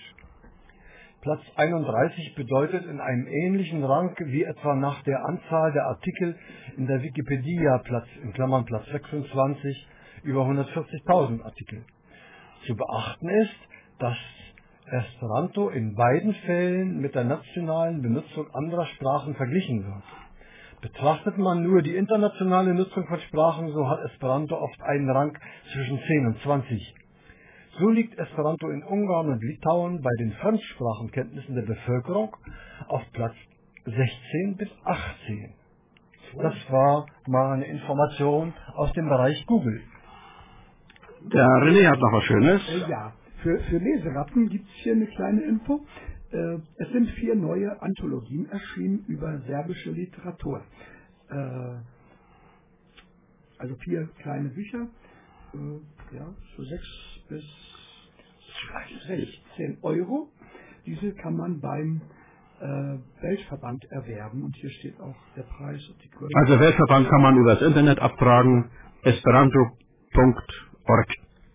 Platz einunddreißig bedeutet in einem ähnlichen Rang wie etwa nach der Anzahl der Artikel in der Wikipedia Platz, in Klammern Platz sechsundzwanzig, über hundertvierzigtausend Artikel. Zu beachten ist, dass Esperanto in beiden Fällen mit der nationalen Benutzung anderer Sprachen verglichen wird. Betrachtet man nur die internationale Nutzung von Sprachen, so hat Esperanto oft einen Rang zwischen zehn und zwanzig. So liegt Esperanto in Ungarn und Litauen bei den Fremdsprachenkenntnissen der Bevölkerung auf Platz sechzehn bis achtzehn. Das war mal eine Information aus dem Bereich Google. Der René hat noch was Schönes. Äh, ja, für, für Leseratten gibt es hier eine kleine Info. Äh, es sind vier neue Anthologien erschienen über serbische Literatur. Äh, also vier kleine Bücher, äh, ja, für sechs bis sechzehn Euro. Diese kann man beim äh, Weltverband erwerben und hier steht auch der Preis und die Größe. Also Weltverband kann man über das Internet abfragen, esperanto punkt org.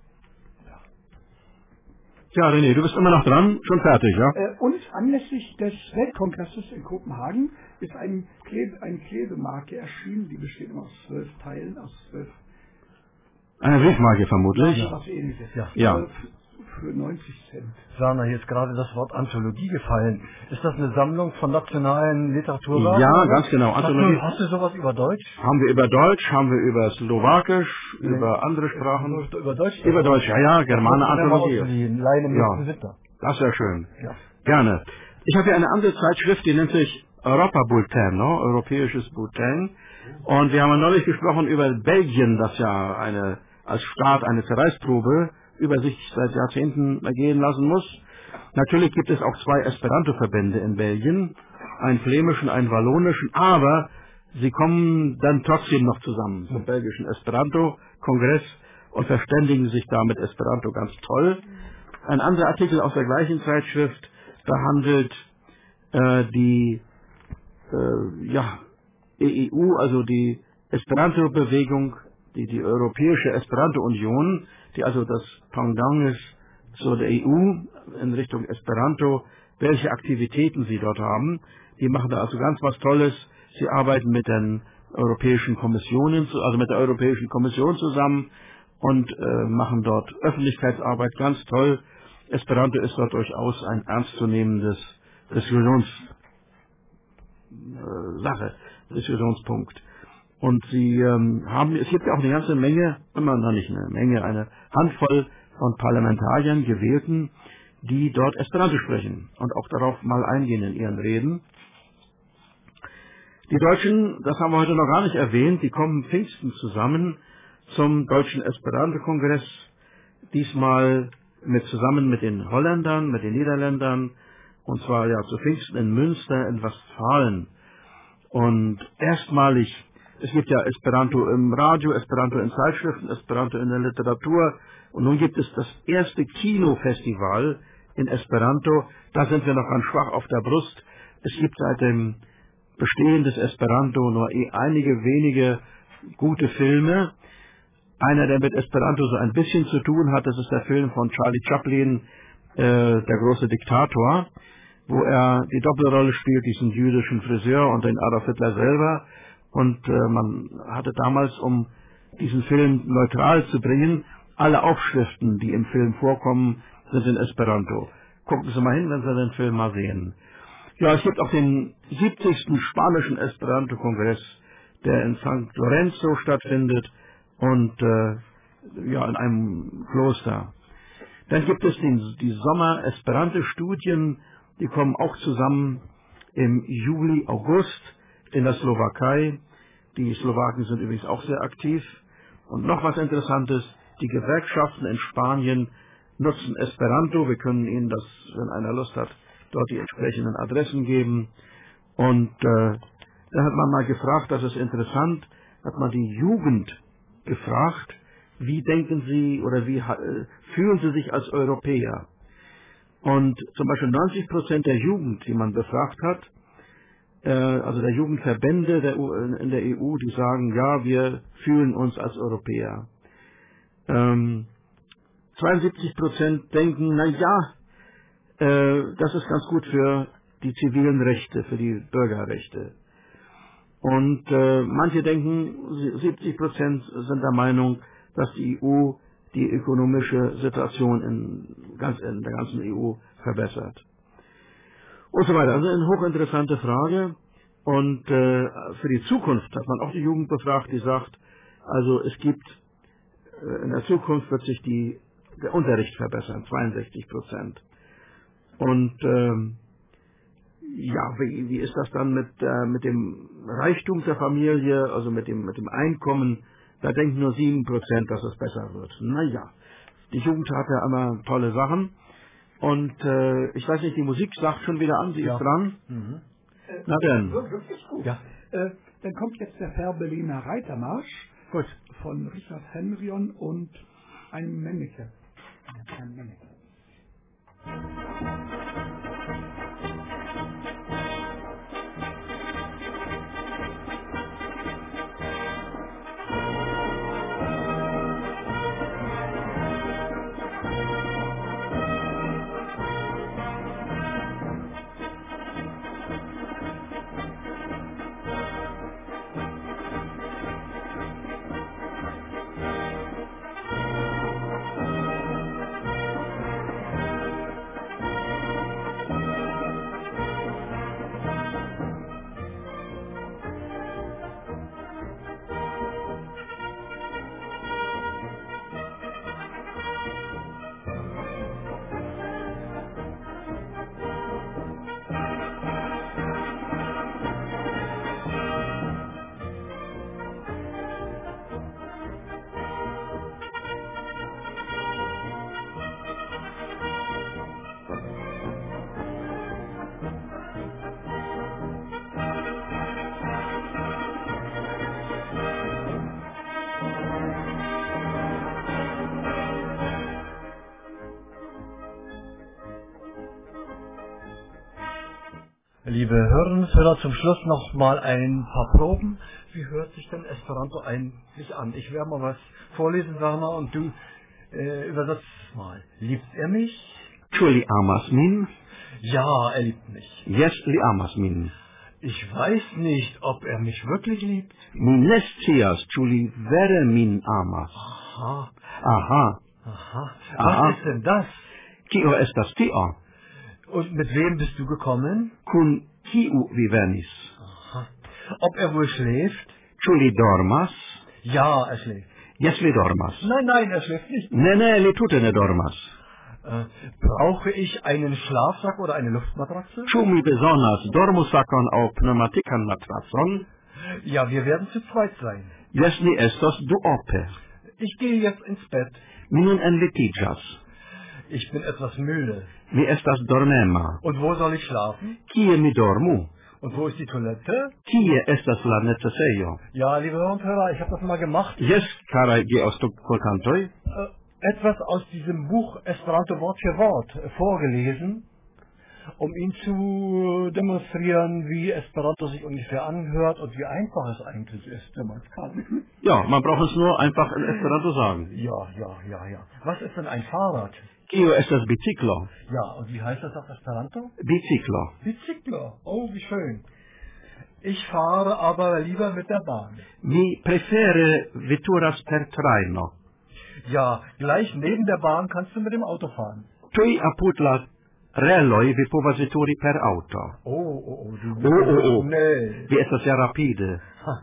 Ja, René, du bist immer noch dran, schon fertig, ja? Äh, und anlässlich des Weltkongresses in Kopenhagen ist ein Klebe, eine Klebemarke erschienen, die besteht immer aus zwölf Teilen, aus zwölf. Eine Briefmarke vermutlich. Ja, was ähnliches. Ja. Ja. Äh, für neunzig Cent. Werner, hier ist gerade das Wort Anthologie gefallen. Ist das eine Sammlung von nationalen Literaturwerken? Ja, ganz genau. Hast Anthologie. du, hast du sowas über Deutsch? Haben wir über Deutsch, haben wir über Slowakisch, Nee. über andere Sprachen. Über, über Deutsch? Über Deutsch, ja, ja, Germane Anthologie. Leine mit Ja. Besitzer. Das wäre schön. Ja. Gerne. Ich habe hier eine andere Zeitschrift, die nennt sich Europa Bulletin, no? Europäisches Bulletin. Und wir haben neulich gesprochen über Belgien, das ja eine als Staat eine Zerreißprobe über sich seit Jahrzehnten ergehen lassen muss. Natürlich gibt es auch zwei Esperanto-Verbände in Belgien, einen flämischen, einen wallonischen, aber sie kommen dann trotzdem noch zusammen zum belgischen Esperanto-Kongress und verständigen sich da mit Esperanto ganz toll. Ein anderer Artikel aus der gleichen Zeitschrift behandelt äh, die äh, ja, E E U, also die Esperanto-Bewegung, die, die Europäische Esperanto-Union, die also das Pendant ist zu der E U in Richtung Esperanto, welche Aktivitäten sie dort haben. Die machen da also ganz was Tolles. Sie arbeiten mit den europäischen Kommissionen, also mit der Europäischen Kommission zusammen und äh, machen dort Öffentlichkeitsarbeit, ganz toll. Esperanto ist dort durchaus ein ernstzunehmendes Diskussions, äh, Sache, Diskussionspunkt. Und sie ähm, haben, es gibt ja auch eine ganze Menge, immer noch nicht eine Menge, eine Handvoll von Parlamentariern, Gewählten, die dort Esperanto sprechen und auch darauf mal eingehen in ihren Reden. Die Deutschen, das haben wir heute noch gar nicht erwähnt, die kommen Pfingsten zusammen zum Deutschen Esperanto-Kongress, diesmal mit, zusammen mit den Holländern, mit den Niederländern, und zwar ja zu Pfingsten in Münster in Westfalen. Und erstmalig, es gibt ja Esperanto im Radio, Esperanto in Zeitschriften, Esperanto in der Literatur, und nun gibt es das erste Kinofestival in Esperanto. Da sind wir noch ganz schwach auf der Brust. Es gibt seit dem Bestehen des Esperanto nur einige wenige gute Filme. Einer, der mit Esperanto so ein bisschen zu tun hat, das ist der Film von Charlie Chaplin, äh, der große Diktator, wo er die Doppelrolle spielt, diesen jüdischen Friseur und den Adolf Hitler selber. Und äh, man hatte damals, um diesen Film neutral zu bringen, alle Aufschriften, die im Film vorkommen, sind in Esperanto. Gucken Sie mal hin, wenn Sie den Film mal sehen. Ja, es gibt auch den siebzigsten spanischen Esperanto-Kongress, der in Sankt Lorenzo stattfindet und äh, ja in einem Kloster. Dann gibt es den, die Sommer-Esperanto-Studien, die kommen auch zusammen im Juli, August in der Slowakei. Die Slowaken sind übrigens auch sehr aktiv. Und noch was Interessantes, die Gewerkschaften in Spanien nutzen Esperanto. Wir können Ihnen das, wenn einer Lust hat, dort die entsprechenden Adressen geben. Und äh, da hat man mal gefragt, das ist interessant, hat man die Jugend gefragt, wie denken Sie oder wie äh, fühlen Sie sich als Europäer? Und zum Beispiel neunzig Prozent der Jugend, die man befragt hat, äh, also der Jugendverbände der U in der E U, die sagen, ja, wir fühlen uns als Europäer. Ähm, zweiundsiebzig Prozent denken, na ja, äh, das ist ganz gut für die zivilen Rechte, für die Bürgerrechte. Und äh, manche denken, siebzig Prozent sind der Meinung, dass die E U die ökonomische Situation in, ganz, in der ganzen E U verbessert. Und so weiter. Also eine hochinteressante Frage. Und äh, für die Zukunft hat man auch die Jugend befragt, die sagt, also es gibt, äh, in der Zukunft wird sich die der Unterricht verbessern, zweiundsechzig Prozent. Und ähm, ja, wie, wie ist das dann mit, äh, mit dem Reichtum der Familie, also mit dem, mit dem Einkommen? Da denken nur sieben Prozent, dass es besser wird. Naja, die Jugend hat ja immer tolle Sachen. Und äh, ich weiß nicht, die Musik sagt schon wieder an, sie Ja. ist dran. Mhm. Na denn. Wirklich gut. Ja. Äh, dann kommt jetzt der Fährberliner Reitermarsch Gut. von Richard Henrion und einem Menneke. Ein Menneke. Liebe Hörerinnen und Hörer, zum Schluss noch mal ein paar Proben. Wie hört sich denn Esperanto eigentlich an? Ich werde mal was vorlesen, Werner, und du äh, übersetzt mal. Liebt er mich? Ĉu li amas min? Ja, er liebt mich. Jes, li amas min. Ich weiß nicht, ob er mich wirklich liebt. Mi ne scias, ĉu li vere min amas. Aha, Aha. aha. Aha. Was ist denn das? Kio estas tio? Und mit wem bist du gekommen? Kun kiu vi venis? Aha. Ob er wohl schläft? Ĉu li dormas? Ja, er schläft. Jes, li dormas. Nein, nein, er schläft nicht. Ne, ne, li tute ne dormas. Äh, brauche ich einen Schlafsack oder eine Luftmatratze? Ĉu mi bezonas dormusakon aŭ pneumatikan matracon? Ja, wir werden zu zweit sein. Jes, ni estos duope. Ich gehe jetzt ins Bett. Mi nun enlitiĝas. Ich bin etwas müde. Mi estas dormema. Und wo soll ich schlafen? Kie mi dormu? Und wo ist die Toilette? Kie estas la necesejo? Ja, liebe Hörer und Hörer, ich habe das mal gemacht. Jes, karaj geaŭskultantoj. Äh, etwas aus diesem Buch Esperanto Wort für Wort äh, vorgelesen, um Ihnen zu demonstrieren, wie Esperanto sich ungefähr anhört und wie einfach es eigentlich ist, wenn man es kann. Ja, man braucht es nur einfach in Esperanto sagen. Ja, ja, ja, ja. Was ist denn ein Fahrrad? Kio estas biciklo? Ja, und wie heißt das auf Esperanto? Biciklo. Biciclo. Oh, wie schön. Ich fahre aber lieber mit der Bahn. Mi prefere veturas per trajno. Ja, gleich neben der Bahn kannst du mit dem Auto fahren. Tuj apud la reloj vi povas veturi per auto. Oh, oh, oh. Du, Oh, oh, oh. Nee. Vi estas ja rapide.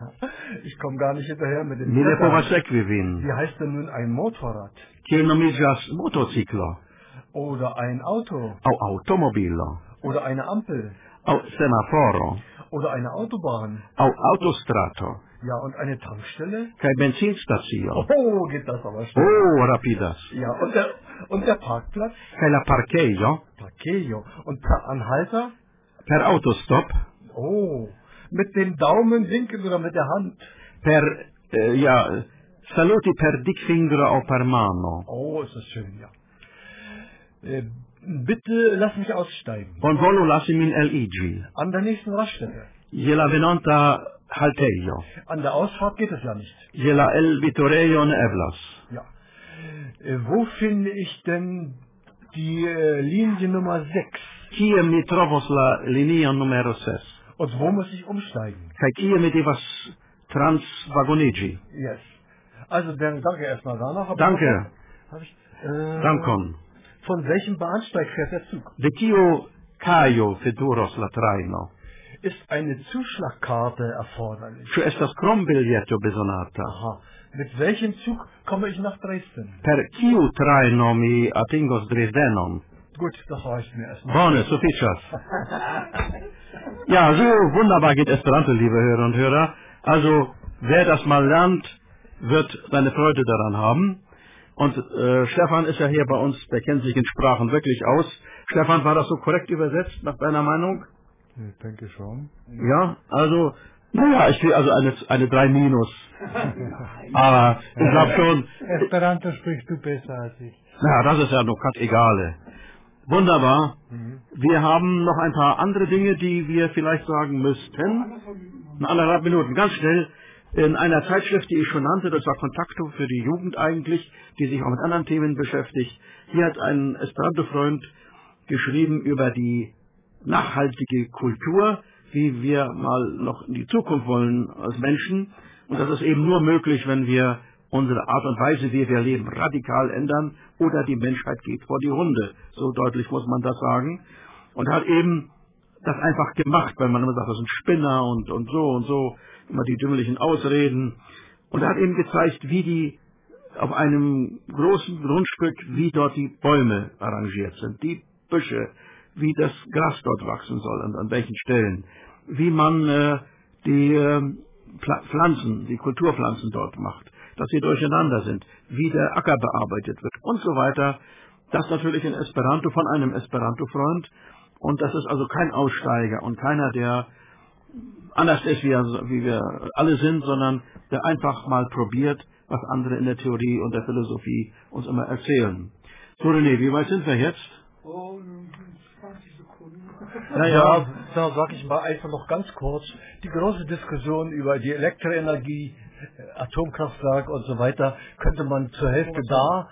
Ich komme gar nicht hinterher mit dem Mi ne Blättern. povas sekvi vin. Wie heißt denn nun ein Motorrad? Kiel nomiĝas motociklo? Oder ein Auto? Aŭ automobilo? Oder eine Ampel? Aŭ semaforo? Oder eine Autobahn? Aŭ autostrato? Ja, und eine Tankstelle? Kaj benzinstacio? Oh, geht das aber schnell. Oh, rapidas. Ja, und der, und der Parkplatz? Kaj la parkejo? Parkejo. Und per Anhalter? Per autostop? Oh, mit dem Daumen winken oder mit der Hand? Per, äh, ja, saluti per dikfingro aŭ per mano. Oh, ist das schön, ja. Äh, bitte lass mich aussteigen. Bonvolu lasi min eliĝi. An der nächsten Raststätte. Je la venonta haltejo. An der Ausfahrt geht es ja nicht. Je la elvitorejo ne eblas. Ja. Äh, wo finde ich denn die äh, Linie Nummer sechs? Kie mi trovos la linion numero ses? Und wo muss ich umsteigen? Kaj kie mi devas transvagoniĝi? Yes. Also, dann danke erstmal danach. Aber Danke. Hab ich, äh, Dankon. Von welchem Bahnsteig fährt der Zug? De kiu kajo veturos la trajno? ist eine Zuschlagkarte erforderlich. Czy estas krom-biglietto besonata? Aha. Mit welchem Zug komme ich nach Dresden? Per kiu trajno mi atingos Dresdenon? Gut, das reicht mir erstmal. Bone, suficias. Ja, so wunderbar geht Esperanto, liebe Hörer und Hörer. Also, wer das mal lernt, wird seine Freude daran haben. Und äh, Stefan ist ja hier bei uns, der kennt sich in Sprachen wirklich aus. Stefan, war das so korrekt übersetzt, nach deiner Meinung? Ich denke schon. Ja, also, naja, ich sehe also eine, eine drei minus. Aber ich glaube schon... Esperanto sprichst du besser als ich. Naja, das ist ja noch grad egale. Wunderbar. Mhm. Wir haben noch ein paar andere Dinge, die wir vielleicht sagen müssten. In anderthalb Minuten, ganz schnell. In einer Zeitschrift, die ich schon nannte, das war Kontakto für die Jugend eigentlich, die sich auch mit anderen Themen beschäftigt. Hier hat ein Esperanto-Freund geschrieben über die nachhaltige Kultur, wie wir mal noch in die Zukunft wollen als Menschen. Und das ist eben nur möglich, wenn wir unsere Art und Weise, wie wir leben, radikal ändern oder die Menschheit geht vor die Hunde. So deutlich muss man das sagen. Und hat eben das einfach gemacht, weil man immer sagt, das sind Spinner und, und so und so, immer die dümmlichen Ausreden. Und er hat eben gezeigt, wie die auf einem großen Grundstück, wie dort die Bäume arrangiert sind, die Büsche, wie das Gras dort wachsen soll und an welchen Stellen, wie man äh, die äh, Pflanzen, die Kulturpflanzen dort macht, dass sie durcheinander sind, wie der Acker bearbeitet wird und so weiter. Das natürlich in Esperanto von einem Esperanto-Freund. Und das ist also kein Aussteiger und keiner, der anders ist, wie, er, wie wir alle sind, sondern der einfach mal probiert, was andere in der Theorie und der Philosophie uns immer erzählen. So, René, wie weit sind wir jetzt? Oh, zwanzig Sekunden. Naja, da sage ich mal einfach noch ganz kurz, die große Diskussion über die Elektroenergie, Atomkraftwerk und so weiter, könnte man zur Hälfte da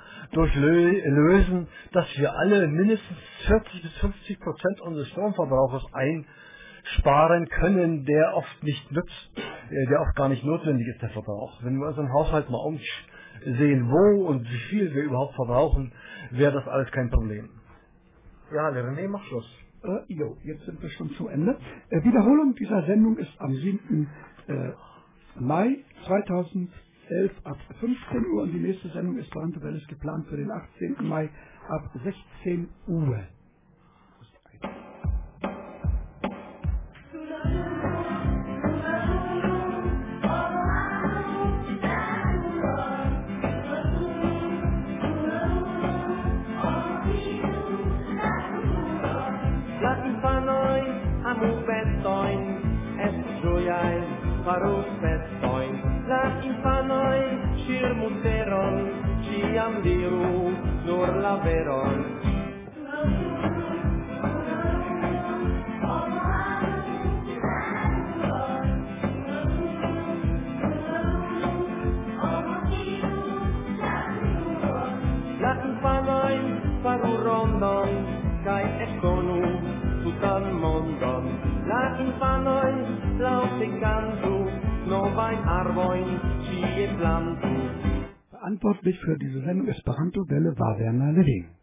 durchlösen, dass wir alle mindestens vierzig bis fünfzig Prozent unseres Stromverbrauchs einsparen können, der oft nicht nützt, der oft gar nicht notwendig ist, der Verbrauch. Wenn wir unseren Haushalt mal umsehen, wo und wie viel wir überhaupt verbrauchen, wäre das alles kein Problem. Ja, der René, mach Schluss. Äh, jo, jetzt sind wir schon zu Ende. Äh, Wiederholung dieser Sendung ist am siebten Äh, Mai zweitausendelf ab fünfzehn Uhr und die nächste Sendung ist ist geplant für den achtzehnten Mai ab sechzehn Uhr. Farò festoi, la infanoi, cirmuteron, ciam diru, nur la veron. La infanoi, faru rondon, kai ekonu, tutan mondon. La infanoi, laute cantu, novain arvoin, cie plantu. Verantwortlich für diese Sendung Esperanto-Welle war Werner Levin.